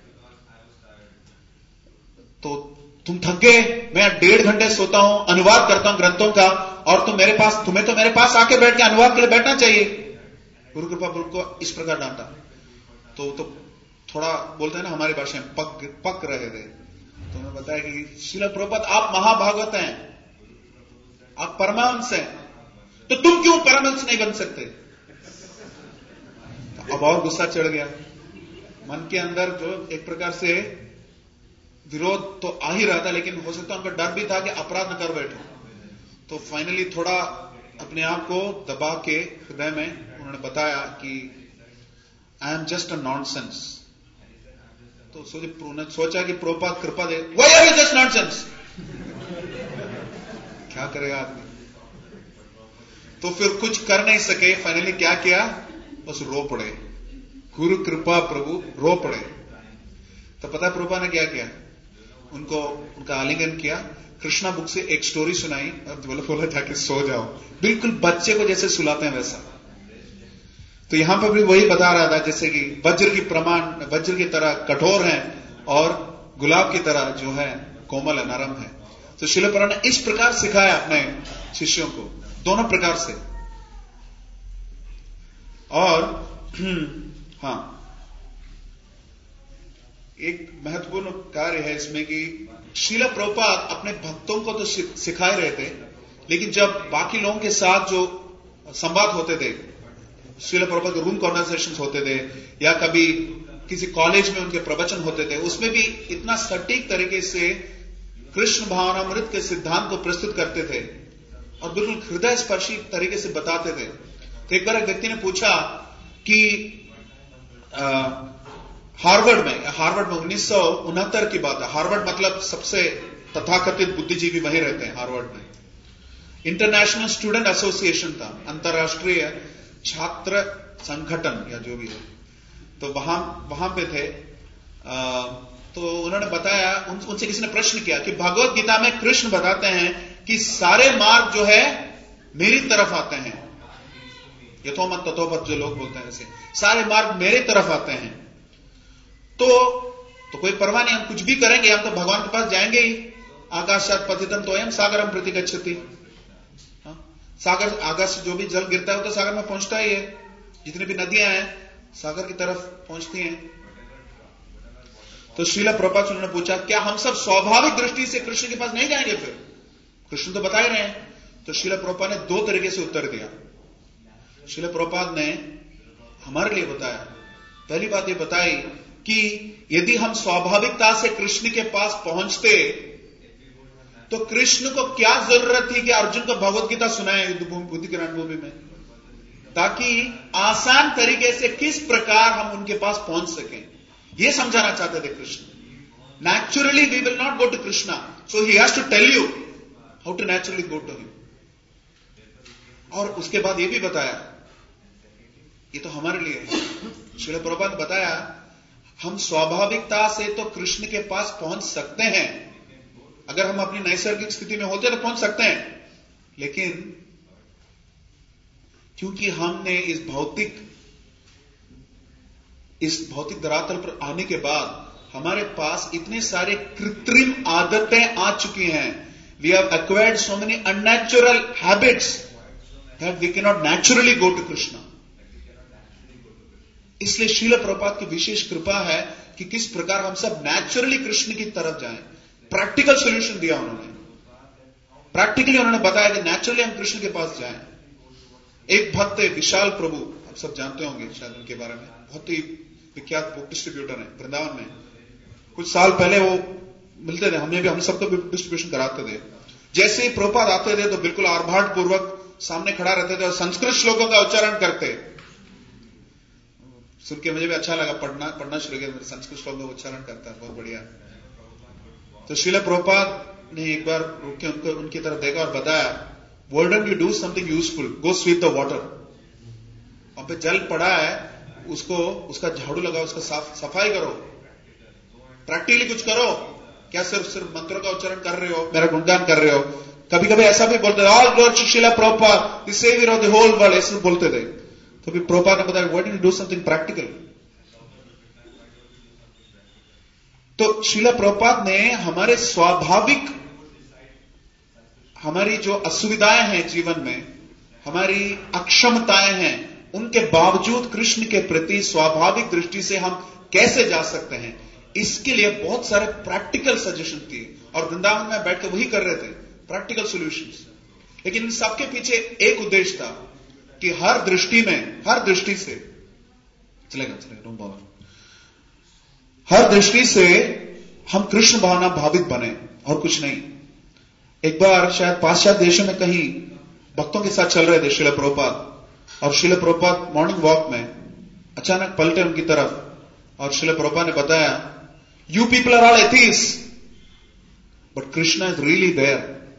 तो तुम थक गए? मैं 1.5 घंटे सोता हूं, अनुवाद करता हूं ग्रंथों का, और तुम्हें तो मेरे पास आके बैठ के अनुवाद के लिए बैठना चाहिए। गुरु कृपा गुरु को इस प्रकार डांटा। तो थोड़ा बोलते हैं ना हमारी भाषा में, पक रहे थे। तो उन्होंने बताया कि श्रील प्रभुपाद आप महाभागवत हैं, आप परमहंस हैं, तो तुम क्यों परमहंस नहीं बन सकते? तो अब और गुस्सा चढ़ गया मन के अंदर, जो एक प्रकार से विरोध तो आ ही रहा था, लेकिन हो सकता है उनका डर भी था कि अपराध न कर बैठो। तो फाइनली थोड़ा अपने आप को दबा के हृदय में उन्होंने बताया कि I am just a nonsense. तो सोचा कि प्रभुपाद कृपा दे, why are you just nonsense? क्या करेगा आदमी? तो फिर कुछ कर नहीं सके। फाइनली क्या किया, बस रो पड़े। गुरु कृपा प्रभु रो पड़े। तो पता है प्रभुपाद ने क्या किया? उनका आलिंगन किया, कृष्णा बुक से एक स्टोरी सुनाई और बोला जाके सो जाओ, बिल्कुल बच्चे को जैसे सुलाते हैं वैसा। तो यहां पर भी वही बता रहा था, जैसे कि वज्र की तरह कठोर है और गुलाब की तरह जो है कोमल है, नरम है। तो श्रील प्रभुपाद ने इस प्रकार सिखाया अपने शिष्यों को, दोनों प्रकार से। और हाँ, एक महत्वपूर्ण कार्य है इसमें कि श्रील प्रभुपाद अपने भक्तों को तो सिखाए रहे थे, लेकिन जब बाकी लोगों के साथ जो संवाद होते थे, श्रील प्रभुपाद के रूम कॉन्वर्सेशंस होते थे या कभी किसी कॉलेज में उनके प्रवचन होते थे, उसमें भी इतना सटीक तरीके से कृष्ण भावनामृत के सिद्धांत को प्रस्तुत करते थे और बिल्कुल हृदय स्पर्शी तरीके से बताते थे। तो एक बार एक व्यक्ति ने पूछा कि हार्वर्ड में 1969 की बात है। हार्वर्ड मतलब सबसे तथाकथित बुद्धिजीवी वहीं रहते हैं हार्वर्ड में। इंटरनेशनल स्टूडेंट एसोसिएशन था, अंतरराष्ट्रीय छात्र संगठन या जो भी है। तो वहां पे थे। तो उन्होंने बताया, उनसे किसी ने प्रश्न किया कि भगवत गीता में कृष्ण बताते हैं कि सारे मार्ग जो है मेरी तरफ आते हैं, यथोमत तथोपत जो लोग बोलते हैं वैसे, सारे मार्ग मेरे तरफ आते हैं। तो कोई परवाह नहीं, हम कुछ भी करेंगे, हम तो भगवान के पास जाएंगे ही। आकाशात पतितम तोयम सागरम प्रति गच्छति। सागर, आकाश से जो भी जल गिरता है वो तो सागर में पहुंचता ही है। जितनी भी नदियां हैं सागर की तरफ पहुंचती हैं। तो श्रील प्रभुपाद उन्होंने पूछा, क्या हम सब स्वाभाविक दृष्टि से कृष्ण के पास नहीं जाएंगे? फिर कृष्ण तो बता ही रहे हैं। तो श्रील प्रभुपाद ने 2 तरीके से उत्तर दिया। श्रील प्रभुपाद ने हमारे लिए बताया, पहली बात ये बताई कि यदि हम स्वाभाविकता से कृष्ण के पास पहुंचते तो कृष्ण को क्या जरूरत थी कि अर्जुन को भगवत गीता सुनाए बुद्धि की रणभूमि में, ताकि आसान तरीके से किस प्रकार हम उनके पास पहुंच सकें, यह समझाना चाहते थे Krishna. Naturally we will not go to Krishna, so he has to tell you how to naturally go to him. और उसके बाद यह भी बताया, ये तो हमारे लिए है, श्रील प्रभुपाद ने बताया हम स्वाभाविकता से तो कृष्ण के पास पहुंच सकते हैं, अगर हम अपनी नैसर्गिक स्थिति में होते तो पहुंच सकते हैं, लेकिन क्योंकि हमने इस भौतिक धरातल पर आने के बाद हमारे पास इतने सारे कृत्रिम आदतें आ चुकी हैं, we have acquired so many unnatural habits that we can not naturally go to Krishna. इसलिए श्रील प्रभुपाद की विशेष कृपा है कि किस प्रकार हम सब नेचुरली कृष्ण की तरफ जाएं। प्रैक्टिकल सॉल्यूशन दिया उन्होंने, प्रैक्टिकली उन्होंने बताया कि नेचुरली हम कृष्ण के पास जाएं। एक भक्त है विशाल प्रभु, आप सब जानते होंगे शायद उनके बारे में, बहुत ही विख्यात बुक डिस्ट्रीब्यूटर है वृंदावन में। कुछ साल पहले वो मिलते थे, हम सबको भी डिस्ट्रीब्यूशन कराते थे। जैसे ही प्रभुपाद आते थे तो बिल्कुल आर्भाट पूर्वक सामने खड़ा रहते थे और संस्कृत श्लोकों का उच्चारण करते। सुन के मुझे भी अच्छा लगा, पढ़ना शुरू किया, संस्कृत श्लोक का उच्चारण करता है, बहुत बढ़िया। तो श्रील प्रभुपाद ने एक बार रुक के उनकी तरफ देखा और बताया, why don't you do something useful, go sweep the water. वहां पे जल पड़ा है, उसका झाड़ू लगाओ, उसका सफाई करो, प्रैक्टिकली कुछ करो। क्या सिर्फ मंत्रों का उच्चारण कर रहे हो, मेरा गुणगान कर रहे हो? कभी कभी ऐसा भी बोलते थे, all glory to Srila Prabhupada, the saviour of the whole world, ऐसे बोलते थे। तो फिर प्रभुपाद ने बताया, why don't you do something practical? तो श्रीला प्रभुपाद ने हमारे स्वाभाविक, हमारी जो असुविधाएं हैं जीवन में, हमारी अक्षमताएं हैं, उनके बावजूद कृष्ण के प्रति स्वाभाविक दृष्टि से हम कैसे जा सकते हैं, इसके लिए बहुत सारे प्रैक्टिकल सजेशन दिए। और वृंदावन में बैठ के वही कर रहे थे, प्रैक्टिकल सॉल्यूशंस। लेकिन इन सबके पीछे एक उद्देश्य था कि हर दृष्टि से चलेगा, डोंट बॉदर, हर दृष्टि से हम कृष्ण भावना भावित बने और कुछ नहीं। एक बार शायद पाश्चात्य देशों में कहीं भक्तों के साथ चल रहे थे श्रील प्रभुपाद, और श्रील प्रभुपाद मॉर्निंग वॉक में अचानक पलटे उनकी तरफ और श्रील प्रभुपाद ने बताया, you people are all atheist but Krishna is really there.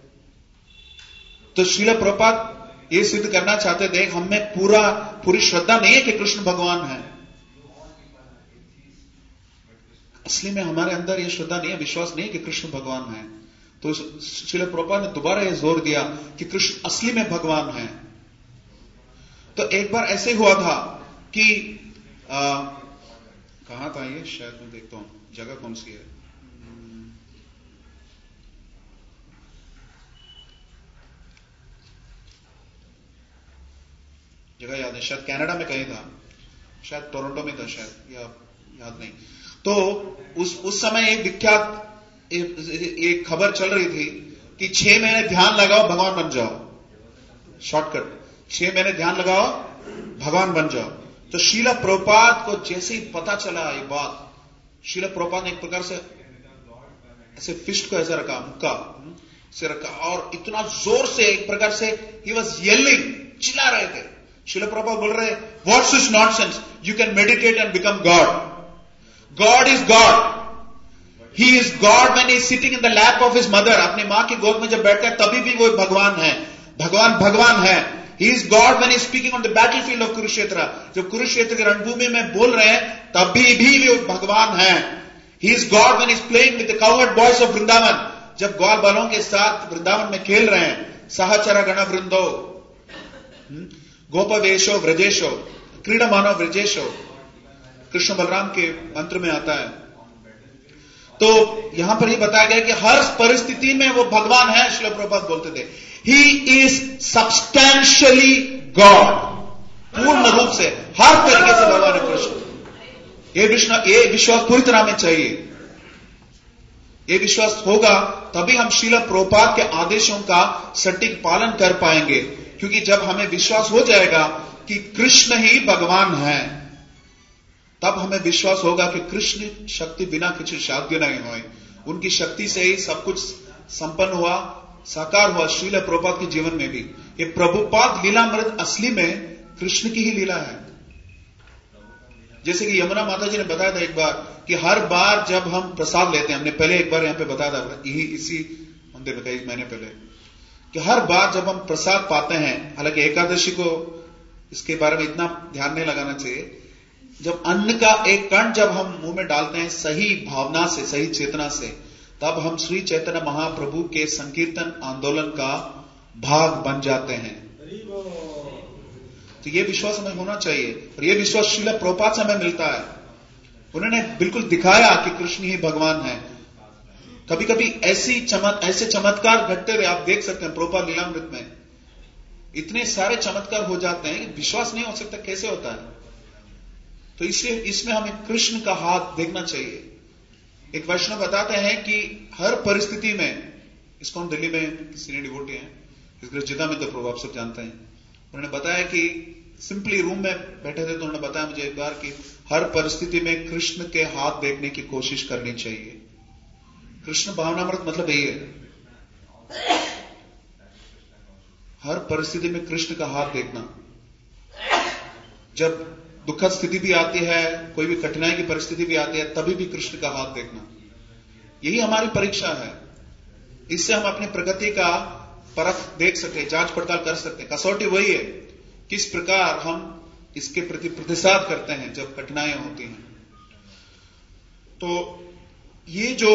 तो श्रील प्रभुपाद ये सिद्ध करना चाहते थे, हमें पूरी श्रद्धा नहीं है कि कृष्ण भगवान है। असली में हमारे अंदर ये श्रद्धा नहीं है, विश्वास नहीं है कि कृष्ण भगवान है। तो श्रील प्रभुपाद ने दोबारा यह जोर दिया कि कृष्ण असली में भगवान है। तो एक बार ऐसे हुआ था कि कहां था ये, शायद मैं देखता हूं जगह कौन सी है, जगह याद है, शायद कनाडा में कहीं था, शायद टोरंटो में था शायद, या याद नहीं। तो उस समय एक विख्यात एक खबर चल रही थी कि 6 महीने ध्यान लगाओ भगवान बन जाओ, शॉर्टकट, 6 महीने ध्यान लगाओ भगवान बन जाओ। तो श्रील प्रभुपाद को जैसे ही पता चला ये बात, श्रील प्रभुपाद ने एक प्रकार से ऐसे फिस्ट को ऐसा रखा, मुक्का से रखा, और इतना जोर से एक प्रकार से ही वाज येलिंग, चिल्ला रहे थे। श्रील प्रभुपाद बोल रहे, what's this nonsense, you can meditate and become God, God is God, he is God when he is sitting in the lap of his mother. अपनी मां की गोद में जब बैठता है तभी भी वो भगवान है, भगवान है। He is God when he is speaking on the battlefield of Kurukshetra, जब कुरुक्षेत्र की रणभूमि में बोल रहे हैं तभी भी वो भगवान है। He is God when he is playing with the cowherd boys of Vrindavan, जब ग्वाल बालों के साथ वृंदावन में खेल रहे हैं, सहचर गण वृंदो गोपवेशो व्रजेशो क्रीडमानो व्रजेशो, कृष्ण बलराम के मंत्र में आता है। तो यहां पर यह बताया गया कि हर परिस्थिति में वो भगवान है। श्रील प्रभुपाद बोलते थे, ही इज सब्सटैंशियली गॉड, पूर्ण रूप से हर तरीके से भगवान है कृष्ण। ये विश्वास पूरी तरह में चाहिए। ये विश्वास होगा तभी हम श्रील प्रभुपाद के आदेशों का सटीक पालन कर पाएंगे, क्योंकि जब हमें विश्वास हो जाएगा कि कृष्ण ही भगवान है, तब हमें विश्वास होगा कि कृष्ण शक्ति बिना किसी साध्य नहीं हुए, उनकी शक्ति से ही सब कुछ संपन्न हुआ, साकार हुआ। श्रील प्रभुपाद के जीवन में भी ये प्रभुपाद लीलामृत असली में कृष्ण की ही लीला है। जैसे कि यमुना माता जी ने बताया था एक बार कि हर बार जब हम प्रसाद लेते हैं, हमने पहले एक बार यहां पे बताया था इसी मंदिर में कई महीने पहले, कि हर बार जब हम प्रसाद पाते हैं, हालांकि एकादशी को इसके बारे में इतना ध्यान नहीं लगाना चाहिए, जब अन्न का एक कण जब हम मुंह में डालते हैं सही भावना से, सही चेतना से, तब हम श्री चैतन्य महाप्रभु के संकीर्तन आंदोलन का भाग बन जाते हैं। तो यह विश्वास हमें होना चाहिए, और यह विश्वास श्रील प्रभुपाद से हमें मिलता है। उन्होंने बिल्कुल दिखाया कि कृष्ण ही भगवान है। कभी कभी ऐसे चमत्कार घटते रहे, आप देख सकते हैं प्रभुपाद लीलामृत में इतने सारे चमत्कार हो जाते हैं, विश्वास नहीं हो सकता कैसे होता है। तो इसलिए इसमें हमें कृष्ण का हाथ देखना चाहिए। एक वैष्णव बताते हैं कि हर परिस्थिति में, इसको हम दिल्ली में किसी ने डिवोटी है, इस जिदा में तो प्रभु आप सब जानते हैं, उन्होंने बताया कि सिंपली रूम में बैठे थे तो उन्होंने बताया मुझे एक बार कि हर परिस्थिति में कृष्ण के हाथ देखने की कोशिश करनी चाहिए। कृष्ण भावनामृत मतलब यही है, हर परिस्थिति में कृष्ण का हाथ देखना। जब दुखद स्थिति भी आती है, कोई भी कठिनाई की परिस्थिति भी आती है, तभी भी कृष्ण का हाथ देखना, यही हमारी परीक्षा है। इससे हम अपनी प्रगति का परख देख सकते हैं, जांच पड़ताल कर सकते हैं। कसौटी वही है, किस प्रकार हम इसके प्रति प्रतिसाद करते हैं जब कठिनाइयां होती हैं। तो ये जो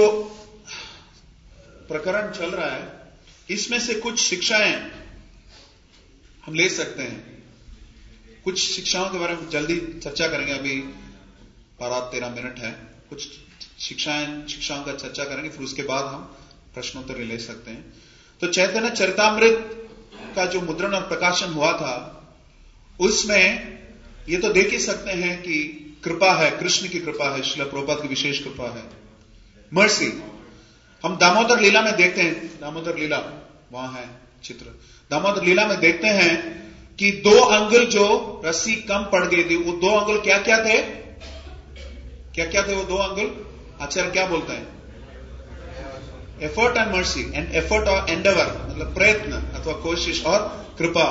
प्रकरण चल रहा है, इसमें से कुछ शिक्षाएं हम ले सकते हैं। कुछ शिक्षाओं के बारे में जल्दी चर्चा करेंगे, अभी 12-13 मिनट है। कुछ शिक्षाओं का चर्चा करेंगे, फिर उसके बाद हम प्रश्नोत्तर ले सकते हैं। तो चैतन्य चरितामृत का जो मुद्रण और प्रकाशन हुआ था, उसमें ये तो देख ही सकते हैं कि कृपा है, कृष्ण की कृपा है, श्रील प्रभुपाद की विशेष कृपा है, मर्सी। हम दामोदर लीला में देखते हैं, दामोदर लीला वहां है चित्र, दामोदर लीला में देखते हैं कि 2 अंगुल जो रस्सी कम पड़ गई थी, वो 2 अंगुल क्या क्या थे? क्या क्या थे वो 2 अंगुल? आचार्य क्या बोलते हैं? Effort and mercy. And effort और एंडेवर मतलब प्रयत्न अथवा कोशिश, और कृपा।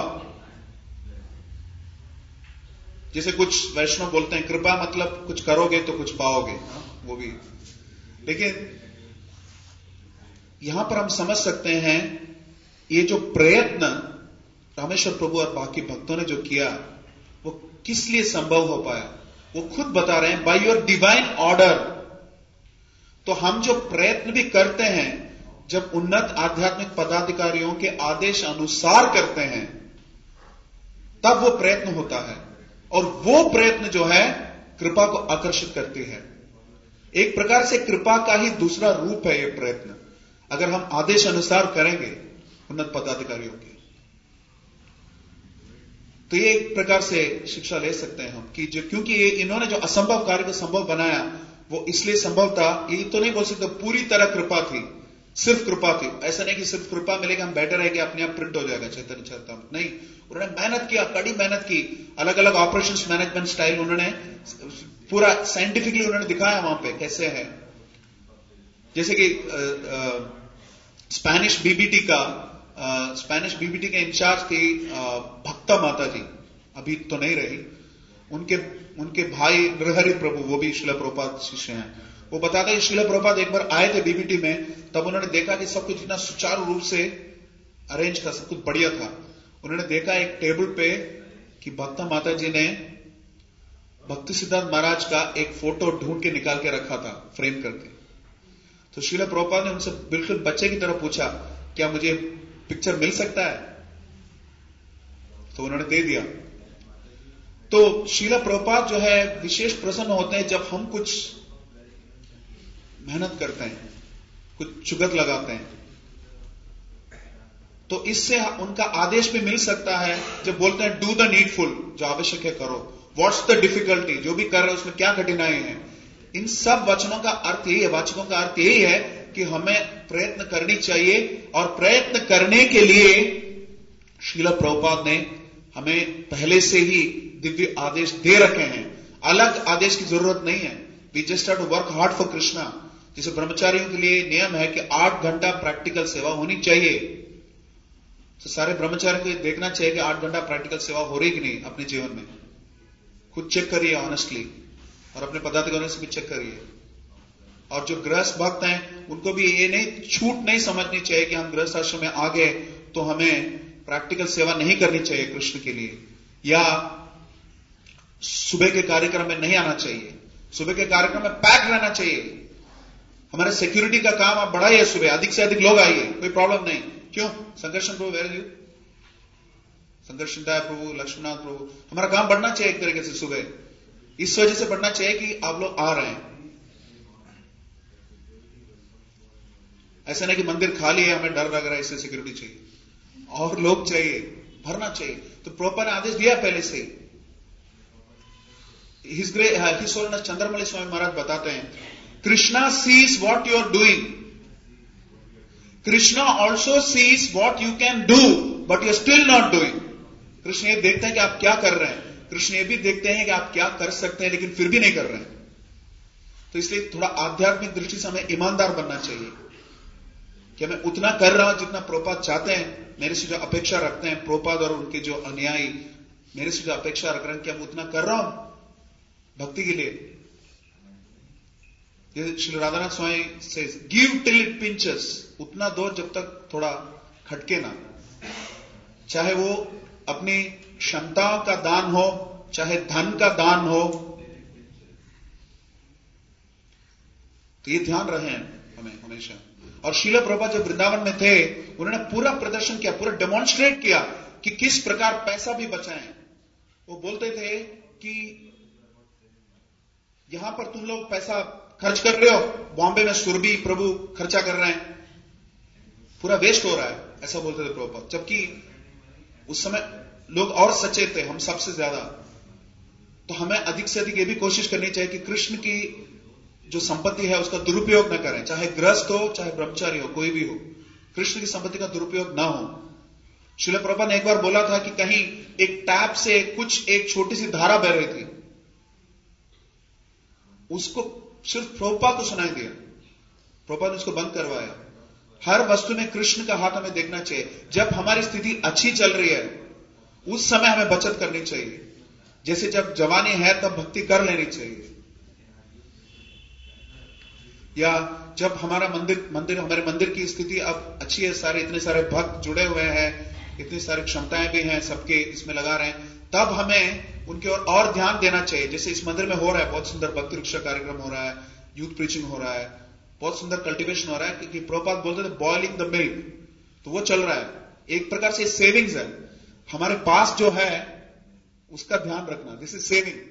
जैसे कुछ वैष्णव बोलते हैं कृपा मतलब कुछ करोगे तो कुछ पाओगे, वो भी। लेकिन यहां पर हम समझ सकते हैं ये जो प्रयत्न रामेश्वर प्रभु और बाकी भक्तों ने जो किया, वो किस लिए संभव हो पाया? वो खुद बता रहे हैं, बाय योर डिवाइन ऑर्डर। तो हम जो प्रयत्न भी करते हैं, जब उन्नत आध्यात्मिक पदाधिकारियों के आदेश अनुसार करते हैं, तब वो प्रयत्न होता है। और वो प्रयत्न जो है कृपा को आकर्षित करती है। एक प्रकार से कृपा का ही दूसरा रूप है ये प्रयत्न, अगर हम आदेश अनुसार करेंगे उन्नत पदाधिकारियों के। तो ये एक प्रकार से शिक्षा ले सकते हैं हम कि जो, क्योंकि ये इन्होंने जो असंभव कार्य को संभव बनाया, वो इसलिए संभव था। ये तो नहीं बोल सकते पूरी तरह कृपा थी, सिर्फ कृपा थी। ऐसा नहीं कि सिर्फ कृपा मिलेगा, हम बैठे रहेंगे, अपने आप प्रिंट हो जाएगा चैतन्य चरितामृत। नहीं, उन्होंने मेहनत किया, कड़ी मेहनत की, अलग अलग ऑपरेशंस मैनेजमेंट स्टाइल उन्होंने पूरा साइंटिफिकली उन्होंने दिखाया वहां पे कैसे है। जैसे कि स्पेनिश बीबीटी के इंचार्ज थी भक्ता माता जी, अभी तो नहीं रही। उनके भाई नृहरि प्रभु, वो भी श्रील प्रभुपाद शिष्य हैं। वो बताते हैं श्रील प्रभुपाद एक बार आए थे बीबीटी में, तब उन्होंने देखा कि सब कुछ इतना सुचारू रूप से अरेंज था, सब कुछ बढ़िया था। उन्होंने देखा एक टेबल पे कि भक्ता माता जी ने भक्ति सिद्धांत महाराज का एक फोटो ढूंढ के निकाल के रखा था, फ्रेम करके। तो श्रील प्रभुपाद ने उनसे बिल्कुल बच्चे की तरह पूछा, क्या मुझे पिक्चर मिल सकता है? तो उन्होंने दे दिया। तो श्रील प्रभुपाद जो है विशेष प्रसन्न होते हैं जब हम कुछ मेहनत करते हैं, कुछ चुगत लगाते हैं। तो इससे उनका आदेश भी मिल सकता है जब बोलते हैं डू द नीडफुल, जो आवश्यक है करो। व्हाट्स द डिफिकल्टी, जो भी कर रहे हैं उसमें क्या कठिनाई है। इन सब वचनों का अर्थ यही है, वाचकों का अर्थ यही है कि हमें प्रयत्न करनी चाहिए। और प्रयत्न करने के लिए श्रील प्रभुपाद ने हमें पहले से ही दिव्य आदेश दे रखे हैं, अलग आदेश की जरूरत नहीं है। We just have to work hard for Krishna. जैसे ब्रह्मचारियों के लिए नियम है कि 8 घंटा प्रैक्टिकल सेवा होनी चाहिए। तो सारे ब्रह्मचारियों को देखना चाहिए कि 8 घंटा प्रैक्टिकल सेवा हो रही कि नहीं अपने जीवन में। खुद चेक करिए ऑनेस्टली, और अपने पदाधिकारियों से भी चेक करिए। और जो गृहस्थ भक्त हैं उनको भी ये नहीं छूट नहीं समझनी चाहिए कि हम गृहस्थ आश्रम में आ गए तो हमें प्रैक्टिकल सेवा नहीं करनी चाहिए कृष्ण के लिए, या सुबह के कार्यक्रम में नहीं आना चाहिए। सुबह के कार्यक्रम में पैक रहना चाहिए। हमारे सिक्योरिटी का काम आप बढ़ाइए, सुबह अधिक से अधिक लोग आइए, कोई प्रॉब्लम नहीं। क्यों? संकर्षण प्रभु, वेर यू संकर्षण प्रभु, लक्ष्मणनाथ प्रभु, हमारा काम बढ़ना चाहिए एक तरीके से सुबह। इस वजह से बढ़ना चाहिए कि आप लोग आ रहे हैं। ऐसा नहीं कि मंदिर खाली है, हमें डर लग रहा है, इससे सिक्योरिटी चाहिए और लोग चाहिए, भरना चाहिए। तो प्रॉपर ने आदेश दिया पहले से। हिज होलिनेस चंद्रमौली स्वामी महाराज बताते हैं, Krishna sees what you are doing, Krishna also sees what you can do but you are still not doing. Krishna ये देखते हैं कि आप क्या कर रहे हैं, कृष्ण ये भी देखते हैं कि आप क्या कर सकते हैं लेकिन फिर भी नहीं कर रहे हैं। तो इसलिए थोड़ा आध्यात्मिक दृष्टि से हमें ईमानदार बनना चाहिए कि मैं उतना कर रहा हूं जितना प्रभुपाद चाहते हैं, मेरे से जो अपेक्षा रखते हैं प्रभुपाद और उनके जो अनुयायी मेरे से जो अपेक्षा रख रहे हैं, क्या मैं उतना कर रहा हूं भक्ति के लिए। श्री राधानाथ स्वामी से गिव टिल इट पिंचेस, उतना दो जब तक थोड़ा खटके ना। चाहे वो अपनी क्षमताओं का दान हो चाहे धन का दान हो, तो ये ध्यान रहे हमें हमेशा। और श्रील प्रभुपाद जब वृंदावन में थे, उन्होंने पूरा प्रदर्शन किया, पूरा डेमोन्स्ट्रेट किया कि किस प्रकार पैसा भी बचाएं। वो बोलते थे कि यहां पर तुम लोग पैसा खर्च कर रहे हो, बॉम्बे में सुरभि प्रभु खर्चा कर रहे हैं, पूरा वेस्ट हो रहा है, ऐसा बोलते थे प्रभुपाद। जबकि उस समय लोग और सचेत थे हम सबसे ज्यादा। तो हमें अधिक से अधिक ये भी कोशिश करनी चाहिए कि कृष्ण की जो संपत्ति है उसका दुरुपयोग न करें, चाहे गृहस्थ हो चाहे ब्रह्मचारी हो, कोई भी हो, कृष्ण की संपत्ति का दुरुपयोग ना हो। श्रील प्रभुपाद ने एक बार बोला था कि कहीं एक टैप से कुछ एक छोटी सी धारा बह रही थी, उसको सिर्फ प्रभुपाद को सुनाई दिया, प्रभुपाद ने उसको बंद करवाया। हर वस्तु में कृष्ण का हाथ हमें देखना चाहिए। जब हमारी स्थिति अच्छी चल रही है उस समय हमें बचत करनी चाहिए, जैसे जब जवानी है तब भक्ति कर लेनी चाहिए, या जब हमारा हमारे मंदिर की स्थिति अब अच्छी है, सारे इतने सारे भक्त जुड़े हुए हैं, इतनी सारी क्षमताएं भी हैं, सबके इसमें लगा रहे हैं, तब हमें उनकी ओर और ध्यान देना चाहिए। जैसे इस मंदिर में हो रहा है, बहुत सुंदर भक्ति रिक्शा कार्यक्रम हो रहा है, यूथ प्रीचिंग हो रहा है, बहुत सुंदर कल्टीवेशन हो रहा है, क्योंकि प्रभुपाद बोलते थे बॉइलिंग द मिल्क, तो वो चल रहा है। एक प्रकार से सेविंग्स है, हमारे पास जो है उसका ध्यान रखना, दिस इज सेविंग।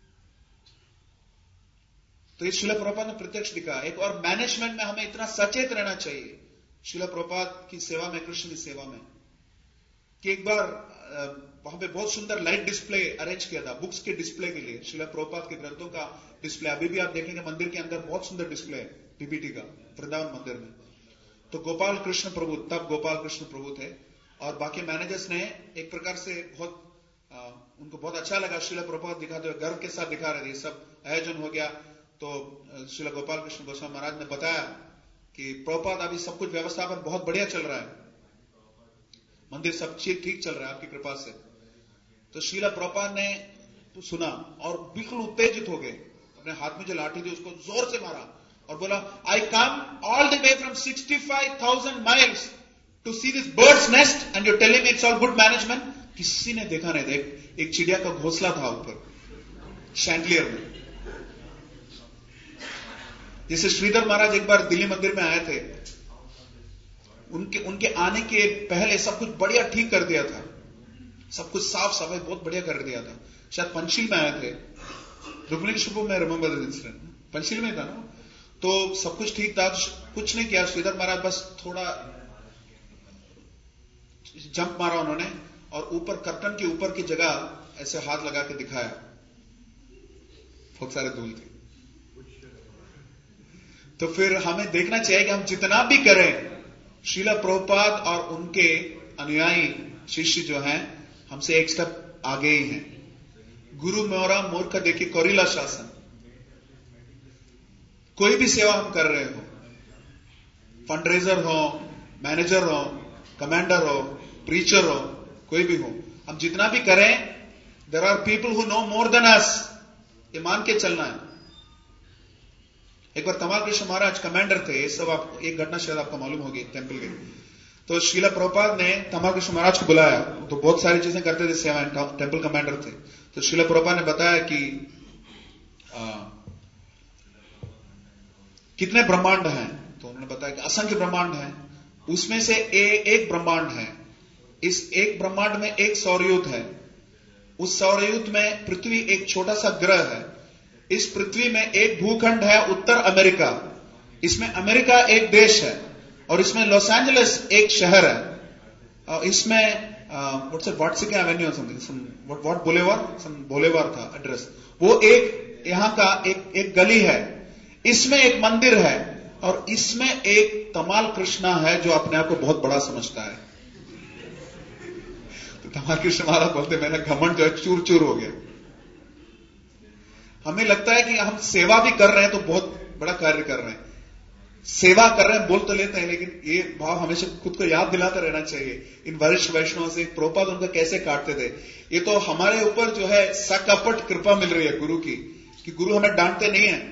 तो ये श्रील प्रभुपाद ने प्रत्यक्ष दिखा। एक और मैनेजमेंट में हमें इतना सचेत रहना चाहिए श्रील प्रभुपाद की सेवा में, कृष्ण की सेवा में, कि एक बार वहां पे बहुत सुंदर लाइट डिस्प्ले अरेंज किया था, बुक्स के डिस्प्ले के लिए, श्रील प्रभुपाद के ग्रंथों का डिस्प्ले। अभी भी आप देखेंगे मंदिर के अंदर बहुत सुंदर डिस्प्ले है पीपीटी का, वृंदावन मंदिर में। तो गोपाल कृष्ण प्रभु, तब गोपाल कृष्ण प्रभु थे, और बाकी मैनेजर्स ने एक प्रकार से बहुत उनको बहुत अच्छा लगा, श्रील प्रभुपाद दिखाते हुए गर्व के साथ दिखा रहे थे, सब आयोजन हो गया। तो श्रील गोपाल कृष्ण गोस्वामी महाराज ने बताया कि प्रभुपाद अभी सब कुछ व्यवस्थापन बहुत बढ़िया चल रहा है, मंदिर सब ठीक चल रहा है आपकी कृपा से। तो श्रील प्रभुपाद ने तो सुना और बिल्कुल उत्तेजित हो गए, अपने हाथ में जो लाठी थी उसको जोर से मारा और बोला, I come all the way from 65,000 miles to see this bird's nest and you telling me it's all good management. किसी ने देखा नहीं था, एक चिड़िया का घोंसला था ऊपर शैंडलियर में। जैसे श्रीधर महाराज एक बार दिल्ली मंदिर में आए थे, उनके आने के पहले सब कुछ बढ़िया ठीक कर दिया था, सब कुछ साफ सफाई बहुत बढ़िया कर दिया था। शायद पंचशील में आए थे, रुक्मिणी शुभ में रिमेंबर दिस इंसिडेंट, पंचशील में था ना, तो सब कुछ ठीक था, कुछ नहीं किया श्रीधर महाराज, बस थोड़ा जंप मारा उन्होंने और ऊपर कर्टन के ऊपर की जगह ऐसे हाथ लगा के दिखाया, बहुत सारे धूल थे। तो फिर हमें देखना चाहिए कि हम जितना भी करें, श्रील प्रभुपाद और उनके अनुयायी शिष्य जो हैं हमसे एक स्टेप आगे ही हैं। गुरु मोरा मूर्ख देखी कौरिला शासन। कोई भी सेवा हम कर रहे हो, फंडरेजर हो, मैनेजर हो, कमांडर हो, प्रीचर हो, कोई भी हो, हम जितना भी करें, there are people who know more than us, ये मान के चलना है। एक बार तमाल कृष्ण महाराज कमांडर थे, ये सब आप एक घटना शायद आपको मालूम होगी टेंपल के। तो श्रील प्रभुपाद ने तमाल कृष्ण महाराज को बुलाया, तो बहुत सारी चीजें करते थे सेवा, टेंपल कमांडर थे। तो श्रील प्रभुपाद ने बताया कि कितने ब्रह्मांड हैं, तो उन्होंने बताया कि असंख्य ब्रह्मांड हैं, उसमें से एक ब्रह्मांड है, इस एक ब्रह्मांड में एक सौरयूथ है, उस सौरयूथ में पृथ्वी एक छोटा सा ग्रह है, इस पृथ्वी में एक भूखंड है उत्तर अमेरिका, इसमें अमेरिका एक देश है, और इसमें लॉस एंजलिस एक शहर है, और इसमें what's avenue something, what boulevard था एड्रेस, वो एक यहाँ का एक गली है, इसमें एक मंदिर है, और इसमें एक तमाल कृष्णा है जो अपने आप को बहुत बड़ा समझता है। तो तमाल कृष्ण महाराज बोलते मेरा घमंड जो है चूर चूर हो गया। हमें लगता है कि हम सेवा भी कर रहे हैं तो बहुत बड़ा कार्य कर रहे हैं, सेवा कर रहे हैं बोल तो लेते हैं, लेकिन ये भाव हमेशा खुद को याद दिलाता रहना चाहिए। इन वरिष्ठ वैष्णव से प्रभुपाद उनका कैसे काटते थे, ये तो हमारे ऊपर जो है सकपट कृपा मिल रही है गुरु की, कि गुरु हमें डांटते नहीं है।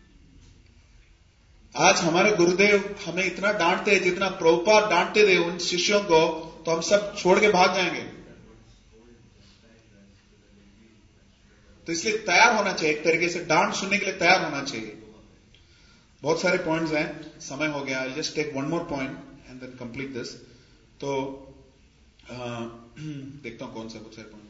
आज हमारे गुरुदेव हमें इतना डांटते हैं जितना प्रभुपाद डांटते थे उन शिष्यों को, तो हम सब छोड़ के भाग जाएंगे। तो इसलिए तैयार होना चाहिए, एक तरीके से डांट सुनने के लिए तैयार होना चाहिए। बहुत सारे पॉइंट्स हैं, समय हो गया, I just take one more point and then complete this. तो देखता हूं कौन सा कुछ है पॉइंट।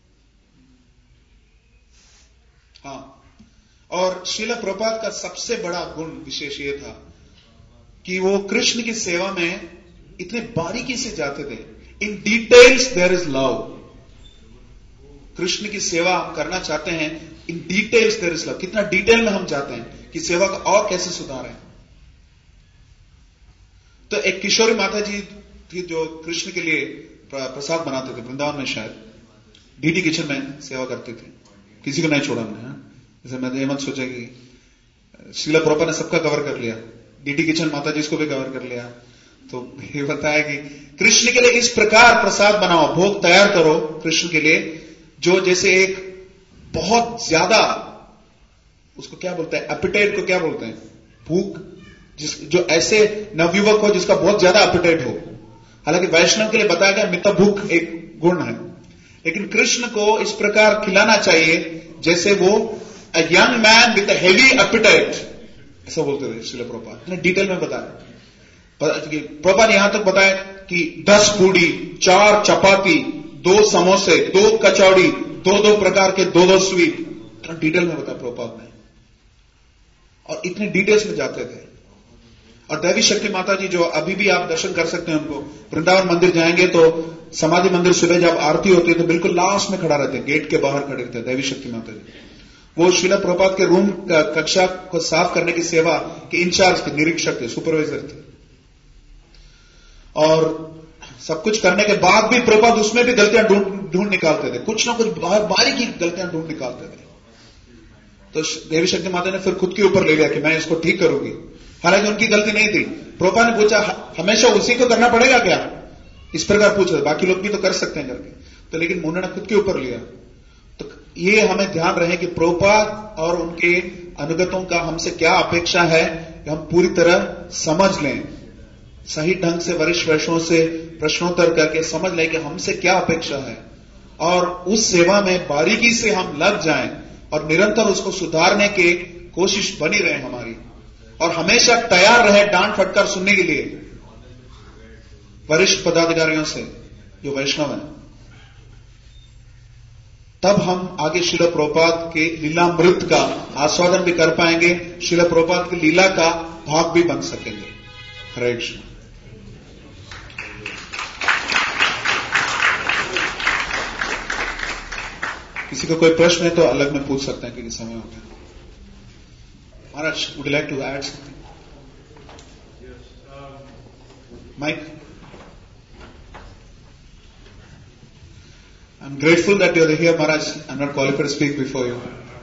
हाँ, और श्रील प्रभुपाद का सबसे बड़ा गुण विशेष ये था कि वो कृष्ण की सेवा में इतने बारीकी से जाते थे। In details there is love. Krishna की सेवा हम करना चाहते हैं, in details there is love. कितना डिटेल में हम जाते हैं कि सेवा को और कैसे सुधारें। तो एक किशोरी माता जी थी जो कृष्ण के लिए प्रसाद बनाते थे, वृंदावन में शायद डीडी किचन में सेवा करती थी, किसी को नहीं छोड़ा हमने। जैसे मैं ये मत सोचा कि श्रील प्रभुपाद ने सबका कवर कर लिया, डीडी किचन माता जी इसको भी कवर कर लिया। तो ये बताया कि कृष्ण के लिए इस प्रकार प्रसाद बनाओ, भोग तैयार करो कृष्ण के लिए, जो जैसे एक बहुत ज्यादा, उसको क्या बोलते हैं, एपिटाइट को क्या बोलते हैं, भूख, जो ऐसे नवयुवक हो जिसका बहुत ज्यादा एपिटाइट हो। हालांकि वैष्णव के लिए बताया गया मित्र भूख एक गुण है, लेकिन कृष्ण को इस प्रकार खिलाना चाहिए जैसे वो a young man with a heavy appetite, ऐसा बोलते थे श्रील प्रभुपाद। इतने डिटेल में बताया प्रभुपाद, यहां तक बताया कि 10 पूड़ी, 4 चपाती, 2 समोसे, 2 कचौड़ी, 2 प्रकार के 2 स्वीट, इतना डिटेल में बताया प्रभुपाद ने, और इतने डिटेल्स में जाते थे। और दैवी शक्ति माता जी जो अभी भी आप दर्शन कर सकते हैं उनको, वृंदावन मंदिर जाएंगे तो समाधि मंदिर सुबह जब आरती होती है तो बिल्कुल लास्ट में खड़ा रहते हैं, गेट के बाहर खड़े रहते हैं दैवी शक्ति माता जी। वो श्रील प्रभुपाद के रूम कक्षा को साफ करने की सेवा के इंचार्ज थे, निरीक्षक थे, सुपरवाइजर थे। और सब कुछ करने के बाद भी प्रभुपाद उसमें भी गलतियां ढूंढ निकालते थे, कुछ ना कुछ बारीकी गलतियां ढूंढ निकालते थे। तो देवी शक्ति माता ने फिर खुद के ऊपर ले लिया कि मैं इसको ठीक करूंगी, हालांकि उनकी गलती नहीं थी। प्रभुपाद ने पूछा हमेशा उसी को करना पड़ेगा क्या, इस प्रकार पूछा, बाकी लोग भी तो कर सकते हैं करके, तो लेकिन उन्होंने खुद के ऊपर लिया। तो ये हमें ध्यान रहे कि प्रभुपाद और उनके अनुगतों का हमसे क्या अपेक्षा है, कि हम पूरी तरह समझ लें, सही ढंग से वरिष्ठ वैष्णवों से प्रश्नोत्तर करके समझ लें कि हमसे क्या अपेक्षा है, और उस सेवा में बारीकी से हम लग जाएं और निरंतर उसको सुधारने की कोशिश बनी रहे हमारी, और हमेशा तैयार रहे डांट फटकार सुनने के लिए वरिष्ठ पदाधिकारियों से जो वैष्णव हैं। तब हम आगे श्रील प्रभुपाद के लीलामृत का आस्वादन भी कर पाएंगे, श्रील प्रभुपाद की लीला का भाग भी बन सकेंगे। हरे कृष्ण। किसी को कोई प्रश्न है तो अलग में पूछ सकते हैं क्योंकि समय हो गया। Maharaj, would you like to add something? Mike? I'm grateful that you're here, Maharaj. I'm not qualified to speak before you.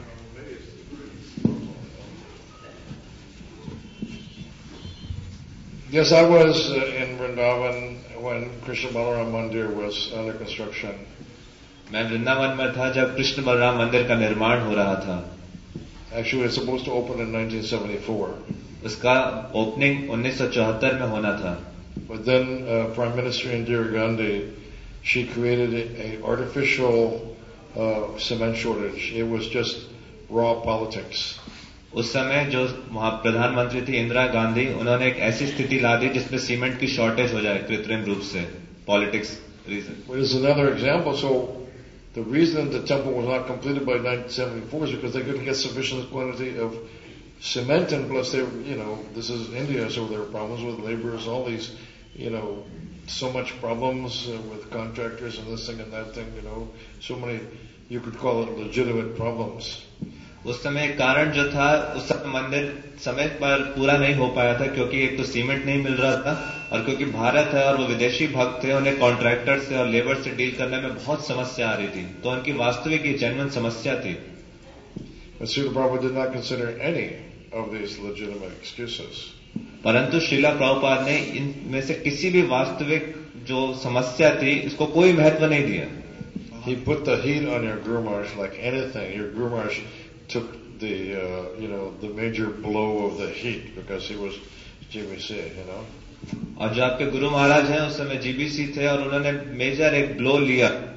Yes, I was in Vrindavan when Krishna Balaram Mandir was under construction. मैं वृंदावन में था जब कृष्ण बलराम मंदिर का निर्माण हो रहा था। Actually, it's supposed to open in 1974. उसका ओपनिंग 1974 में होना था। But then Prime Minister Indira Gandhi, she created an artificial cement shortage. It was just raw politics. उस समय जो वहां प्रधानमंत्री थी इंदिरा गांधी, उन्होंने एक ऐसी स्थिति ला दी जिसमें सीमेंट की शॉर्टेज हो जाए कृत्रिम रूप से, politics reason. But as another example, so the reason the temple was not completed by 1974 is because they couldn't get sufficient quantity of cement, and plus they, this is India, so there are problems with laborers, all these, so much problems with contractors and this thing and that thing, so many, you could call it legitimate problems. उस समय कारण जो था, उस समय मंदिर समय पर पूरा नहीं हो पाया था क्योंकि एक तो सीमेंट नहीं मिल रहा था, और क्योंकि भारत है और वो विदेशी भक्त थे, उन्हें कॉन्ट्रैक्टर से और लेबर से डील करने में बहुत समस्या आ रही थी, तो उनकी वास्तविक ये जेन्युइन समस्या थी। But Srila Prabhupada did not consider any of these legitimate excuses. परंतु श्रीला प्रभुपाद ने इनमें से किसी भी वास्तविक जो समस्या थी इसको कोई महत्व नहीं दिया। He put the heat on your Guru Maharaj like anything. Your Guru Maharaj took the the major blow of the heat because he was GBC, और जो आपके गुरु महाराज हैं उस समय जीबीसी थे और उन्होंने मेजर एक ब्लो लिया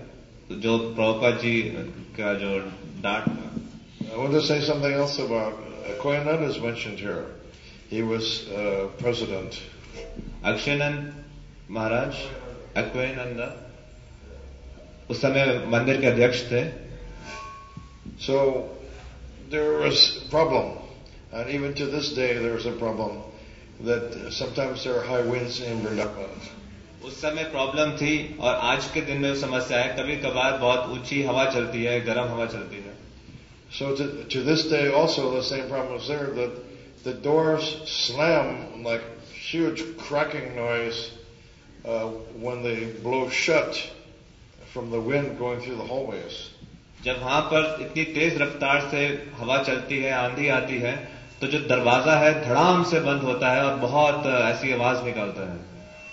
जो प्रभुपाद जी का जो डांट था। I want to say something else about Koyananda is mentioned here. He was president. अक्षयनंद महाराज अक्वयनंदा उस समय मंदिर के अध्यक्ष थे। So there was a problem, and even to this day there is a problem that sometimes there are high winds in Vrindavan. उस समय problem थी और आज के दिन में समस्या है, कभी कभार बहुत ऊंची हवा चलती है, गर्म हवा चलती है। So to this day also the same problem is there, that the doors slam like huge cracking noise when they blow shut from the wind going through the hallways. जब वहां पर इतनी तेज रफ्तार से हवा चलती है, आंधी आती है, तो जो दरवाजा है धड़ाम से बंद होता है और बहुत ऐसी आवाज निकालता है।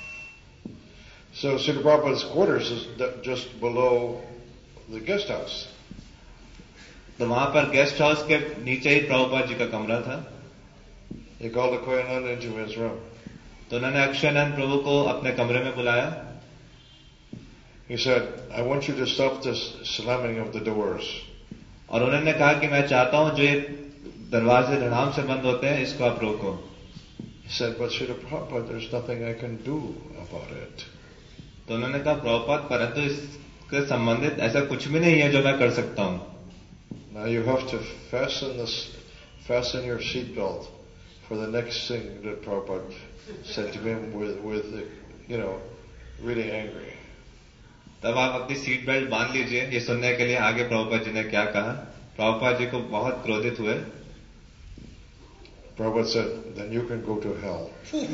So Srila Prabhupada's quarters is just below the guest house. तो वहां पर गेस्ट हाउस के नीचे ही प्रभुपाद जी का कमरा था। He called Koyananda into his room. तो उन्होंने अक्षयनंद प्रभु को अपने कमरे में बुलाया। He said, I want you to stop this slamming of the doors. और उन्होंने कहा कि मैं चाहता हूं जो ये दरवाजे धड़ाम से बंद होते हैं इसको आप रोको। He said, but Srila Prabhupada, there's nothing I can do about it. तो उन्होंने कहा प्रभुपाद परंतु इसके संबंधित ऐसा कुछ भी नहीं है जो मैं कर सकता हूं। Now you have to fasten your seat belt for the next thing that Prabhupada said to him with really angry. तब आप अपनी सीट बेल्ट बांध लीजिए, ये सुनने के लिए आगे प्रभुपाद जी ने क्या कहा। प्रभुपाद जी को बहुत क्रोधित हुए। Prabhupada said, then you can go to hell.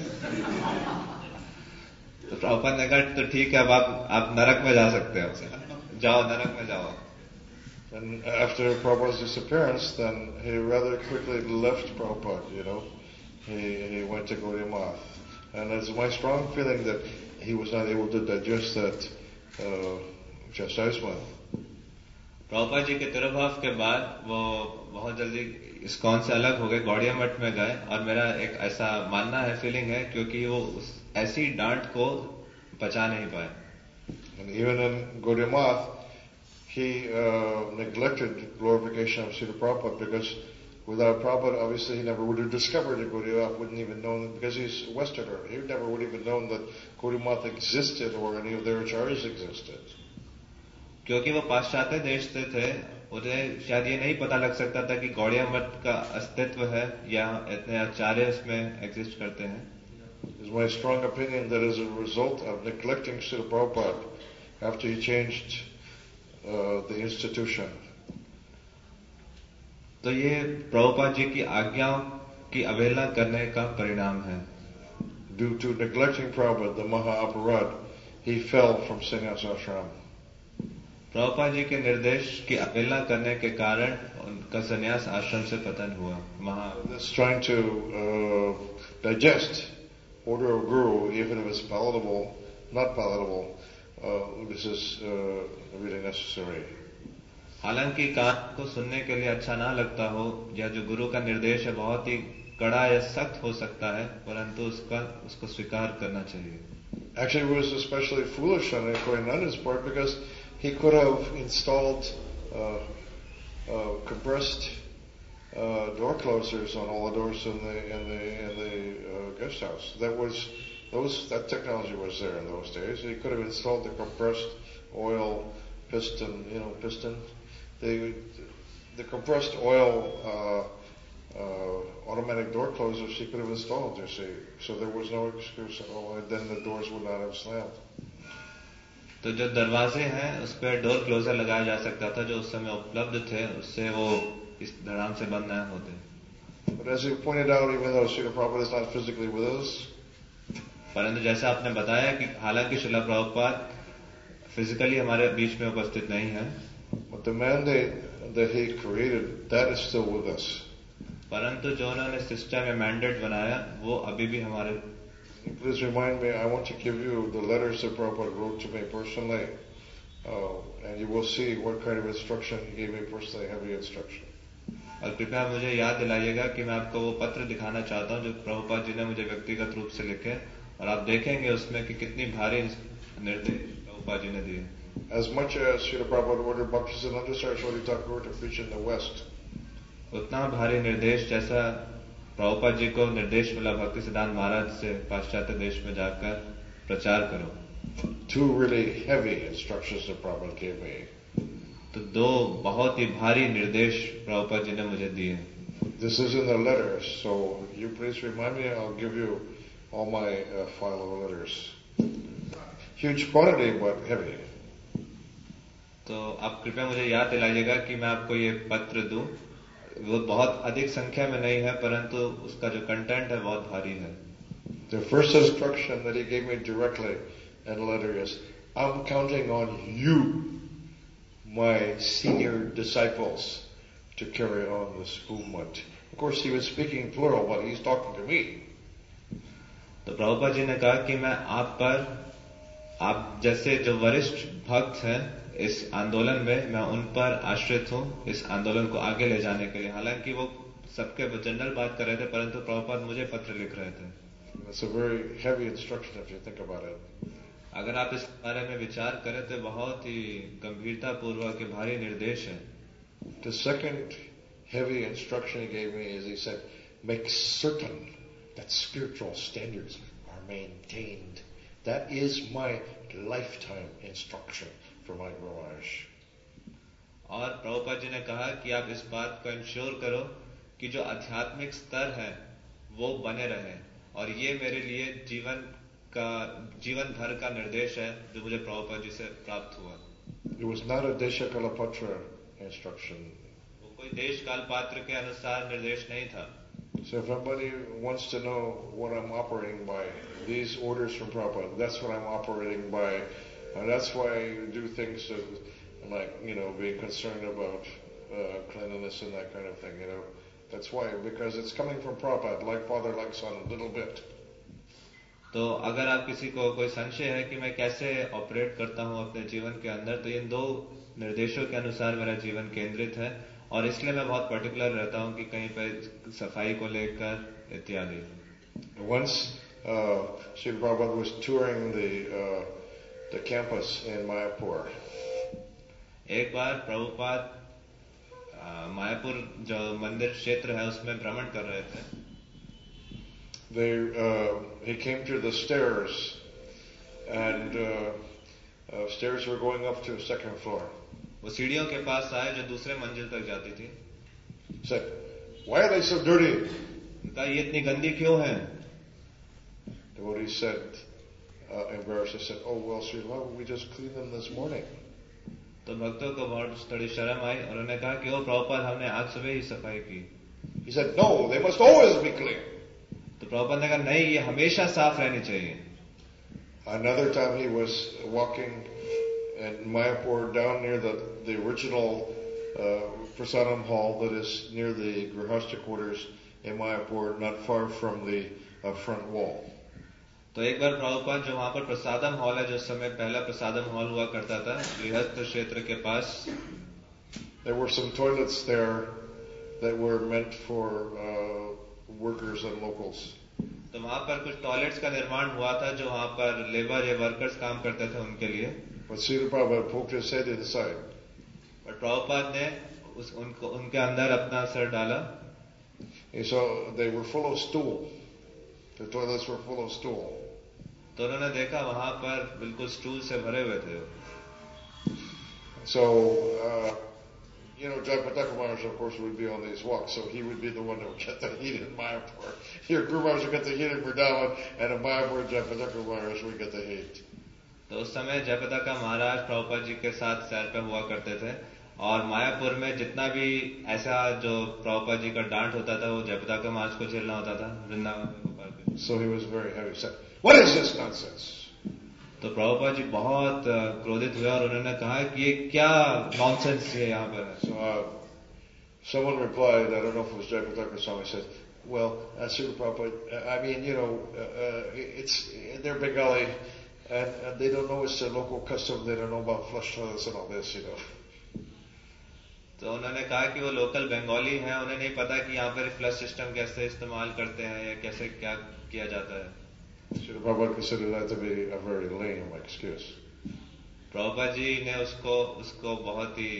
तो प्रभुपाद ने कहा तो ठीक है, अब आप नरक में जा सकते हो, जाओ नरक में जाओ। And after Prabhupada's disappearance, then he rather quickly left Prabhupada, He went to Gaudiya Math. And it's my strong feeling that he was not able to digest that chastisement. Prabhupada ji के तिरुभाव के बाद वो बहुत जल्दी इस्कॉन से अलग हो गए, गौड़िया मठ में गए। और मेरा एक ऐसा मानना है, फीलिंग है, क्योंकि वो ऐसी डांट को पचा नहीं पाए। And even in Gaudiya Math, he neglected glorification of Srila Prabhupada, because without Prabhupada, obviously he never would have discovered that Gaudiya Math, wouldn't even know, because he's a Westerner, he never would have even known that Gaudiya Math existed or any of their acharyas existed. क्योंकि वो पाश्चात्य देश से थे, उन्हें शायद ये नहीं पता लग सकता था कि गौड़िया मठ का अस्तित्व है या इतने आचार्य इसमें एग्जिस्ट करते हैं। It's my strong opinion that as a result of neglecting Srila Prabhupada after he changed the institution, तो ये प्रभुपाद जी की आज्ञाओं की अवहेलना करने का परिणाम है। due to neglecting Prabhupada, the Maha Aparad, he fell from sannyas ashram. Prabhupada ji के निर्देश की अवहेलना करने के कारण उनका संन्यास आश्रम से पतन हुआ। This trying to digest order of Guru, even if it's palatable, not palatable, this is really necessary. हालांकि कान को सुनने के लिए अच्छा ना लगता हो, या जो गुरु का निर्देश है बहुत ही कड़ा या सख्त हो सकता है, परंतु उसको स्वीकार करना चाहिए। Actually, it was especially foolish on Koyananda's part, because he could have installed compressed door closers on all the doors in the guest house. That technology was there in those days. He could have installed the compressed oil piston. The compressed oil automatic door closers he could have installed, you see. So there was no excuse at all, and then the doors would not have slammed. तो जो दरवाजे हैं उस पर door closer लगाया जा सकता था, जो उस समय उपलब्ध थे, उससे वो इस धड़ाम से बंद न होते। But as you pointed out, even though Srila Prabhupada is not physically with us, परंतु जैसा आपने बताया कि हालांकि श्रील प्रभुपाद फिजिकली हमारे बीच में उपस्थित नहीं है, but the mandate that he created, that is still with us. परंतु जो उन्होंने सिस्टम में मैंडेट बनाया वो अभी भी हमारे। Please remind me, I want to give you the letters that Prabhupada wrote to me personally, and you will see what kind of instruction he gave me personally, heavy instruction. और कृपया मुझे याद दिलाइएगा कि मैं आपको वो पत्र दिखाना चाहता हूँ जो प्रभुपाद जी ने मुझे व्यक्तिगत रूप से लिखे, और आप देखेंगे उसमें कि कितनी भारी निर्देश प्रभुपाद जी ने दिए। As much as Srila Prabhupada ordered Bhaktisiddhanta Saraswati Thakur to preach in the West, उतना भारी निर्देश जैसा प्रभुपाद जी को निर्देश मिला भक्ति सिद्धांत महाराज से पाश्चात्य देश में जाकर प्रचार करो, 2 really heavy instructions that Prabhupada gave me. तो 2 बहुत ही भारी निर्देश प्रभुपाद जी ने मुझे दिए. This is in the letters, so you please remind me. I'll give you all my file of letters. Huge quantity, but heavy. तो आप कृपया मुझे याद दिलाइएगा कि मैं आपको ये पत्र दूं. वो बहुत अधिक संख्या में नहीं है, परंतु उसका जो कंटेंट है बहुत भारी है. The first instruction that he gave me directly in the letter is, I'm counting on you, my senior disciples, to carry on this movement. Of course, he was speaking plural, but he's talking to me. तो प्रभुपाद जी ने कहा कि मैं आप पर, आप जैसे जो वरिष्ठ भक्त हैं इस आंदोलन में, मैं उन पर आश्रित हूं इस आंदोलन को आगे ले जाने के लिए. हालांकि वो सबके जनरल बात कर रहे थे, परंतु प्रभुपाद मुझे पत्र लिख रहे थे. That's a very heavy instruction if you think about it. अगर आप इस बारे में विचार करें तो बहुत ही गंभीरता पूर्वक भारी निर्देश है. The second heavy instruction he gave me is, he said, make certain that spiritual standards are maintained. That is my lifetime instruction for my Guru Maharaj. और प्रभुपाद जी ने कहा कि आप इस बात को इंश्योर करो कि जो आध्यात्मिक स्तर है वो बने रहे, और ये मेरे लिए जीवन भर का निर्देश है जो मुझे प्रभुपाद जी से प्राप्त हुआ. It was not a Desha Kalapatra instruction. वो कोई देश काल पात्र के अनुसार निर्देश नहीं था. So if anybody wants to know what I'm operating by, these orders from Prabhupada, that's what I'm operating by. And that's why I do things like, being concerned about cleanliness and that kind of thing, That's why, because it's coming from Prabhupada, like father, like son, a little bit. तो अगर आप किसी को कोई संशय है कि मैं कैसे ऑपरेट करता हूं अपने जीवन के अंदर, तो इन 2 निर्देशों के अनुसार मेरा जीवन केंद्रित है, और इसलिए मैं बहुत पर्टिकुलर रहता हूं कि कहीं पे सफाई को लेकर इत्यादि. Once Srila Prabhupada was touring the campus in Mayapur. एक बार प्रभुपाद मायापुर जो मंदिर क्षेत्र है उसमें भ्रमण कर रहे थे. He came to the stairs, and stairs were going up to the 2nd floor. वो सीढ़ियों के पास आए जो दूसरे मंजिल तक जाती थी. Said, why are they so dirty? कहा ये इतनी गंदी क्यों है? Devotee said, embarrassed, he said, oh well, Srila, we just cleaned them this morning. तो भक्तों को बहुत थोड़ी शर्म आई, और उन्होंने कहा कि ओ प्रभुपाद, हमने आज सुबह ही सफाई की. He said, no, they must always be clean. तो प्रभुपाद ने कहा नहीं, ये हमेशा साफ रहनी चाहिए. Another time he was walking in Mayapur down near the original Prasadam hall that is near the Grihastha quarters in Mayapur, not far from the front wall. तो एक बार प्रभुपाद जो वहां पर प्रसादम हॉल है, जो समय पहला प्रसादम हॉल हुआ करता था गृहस्थ क्षेत्र के पास, there were some toilets there that were meant for workers and locals. तो वहां पर कुछ टॉयलेट्स का निर्माण हुआ था जो वहां पर लेबर या वर्कर्स काम करते थे उनके लिए. But Srila Prabhupada poked his head inside. और प्रभुपाद ने उनके अंदर अपना सर डाला. He saw they were full of stool. The toilets were full of stool. तो उन्होंने देखा वहां पर बिल्कुल स्टूल से भरे हुए थे. So, Jayapataka Maharaj, of course, would be on these walks, so he would be the one that would get the heat in Mayapur. Here, Guru Maharaj would get the heat in Vrindavan, and in Mayapur, Jayapataka Maharaj would get the heat. तो उस समय जयपताका महाराज प्रभुपाद जी के साथ सैर पे हुआ करते थे, और मायापुर में जितना भी ऐसा जो प्रभुपाद जी का डांट होता था वो जयपताका महाराज को झेलना होता था वृंदावन में गोपाल के. So he was very heavy. Said, "What is this nonsense?" तो प्रभुपाद जी बहुत क्रोधित हुए और उन्होंने कहा कि ये क्या नॉनसेंस है यहाँ पर. So someone replied, I don't know if it was Jayapataka Swami, said, "Well, Srila Prabhupada, I mean, they're Bengali, and they don't know it's a local custom. They don't know about flush toilets and all this, तो उन्होंने कहा कि वो local Bengali हैं, उन्हें नहीं पता कि यहाँ पर फ्लश सिस्टम कैसे इस्तेमाल करते हैं या कैसे क्या किया जाता है. Srila Prabhupada considered that to be a very lame excuse. Prabhupada ji ने उसको बहुत ही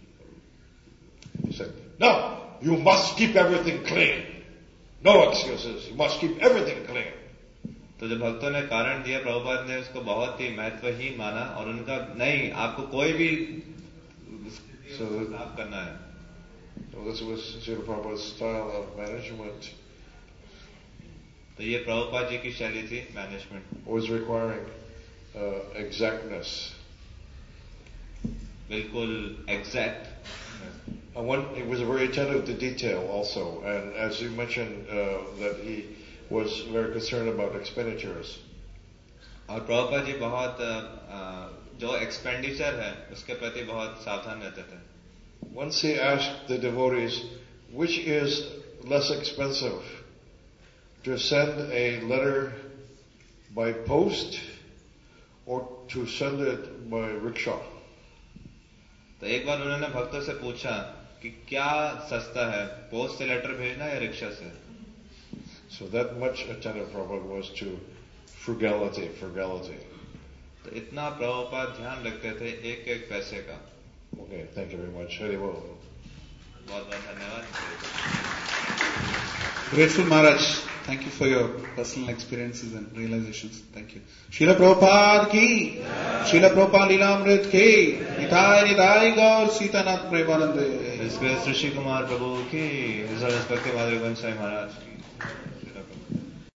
He said, no, you must keep everything clean. No excuses. You must keep everything clean. तो जब भक्तों ने कारण दिया, प्रभुपाद ने उसको बहुत ही महत्वहीन माना और उनका नहीं, आपको कोई भी साफ करना है. So this was Srila Prabhupada's style of management. तो ये प्रभुपाद जी की शैली थी मैनेजमेंट. Was requiring exactness. बिल्कुल exact. He was very attentive to detail also, and as you mentioned, that he was very concerned about expenditures. और प्रभुपाद जी बहुत जो expenditure है उसके प्रति बहुत सावधान रहते थे. Once he asked the devotees, which is less expensive, to send a letter by post or to send it by rickshaw? तो एक बार उन्होंने भक्तों से पूछा कि क्या सस्ता है, पोस्ट से लेटर भेजना या रिक्शा से. So that much attentive Prabhupada was to frugality. तो इतना प्रभुपाद ध्यान रखते थे एक एक पैसे का. Okay, thank you very much. Hari Bol. बहुत बहुत धन्यवाद. Grateful Maharaj, thank you for your personal experiences and realizations. Thank you. Srila Prabhupada ki, Srila Prabhupada Leelamrit ki, Nitai Gaur Sitanath Premanande. His Grace Rishi Kumar Prabhu ki, His Holiness Bhakti Madhuri Bansai Maharaj ki.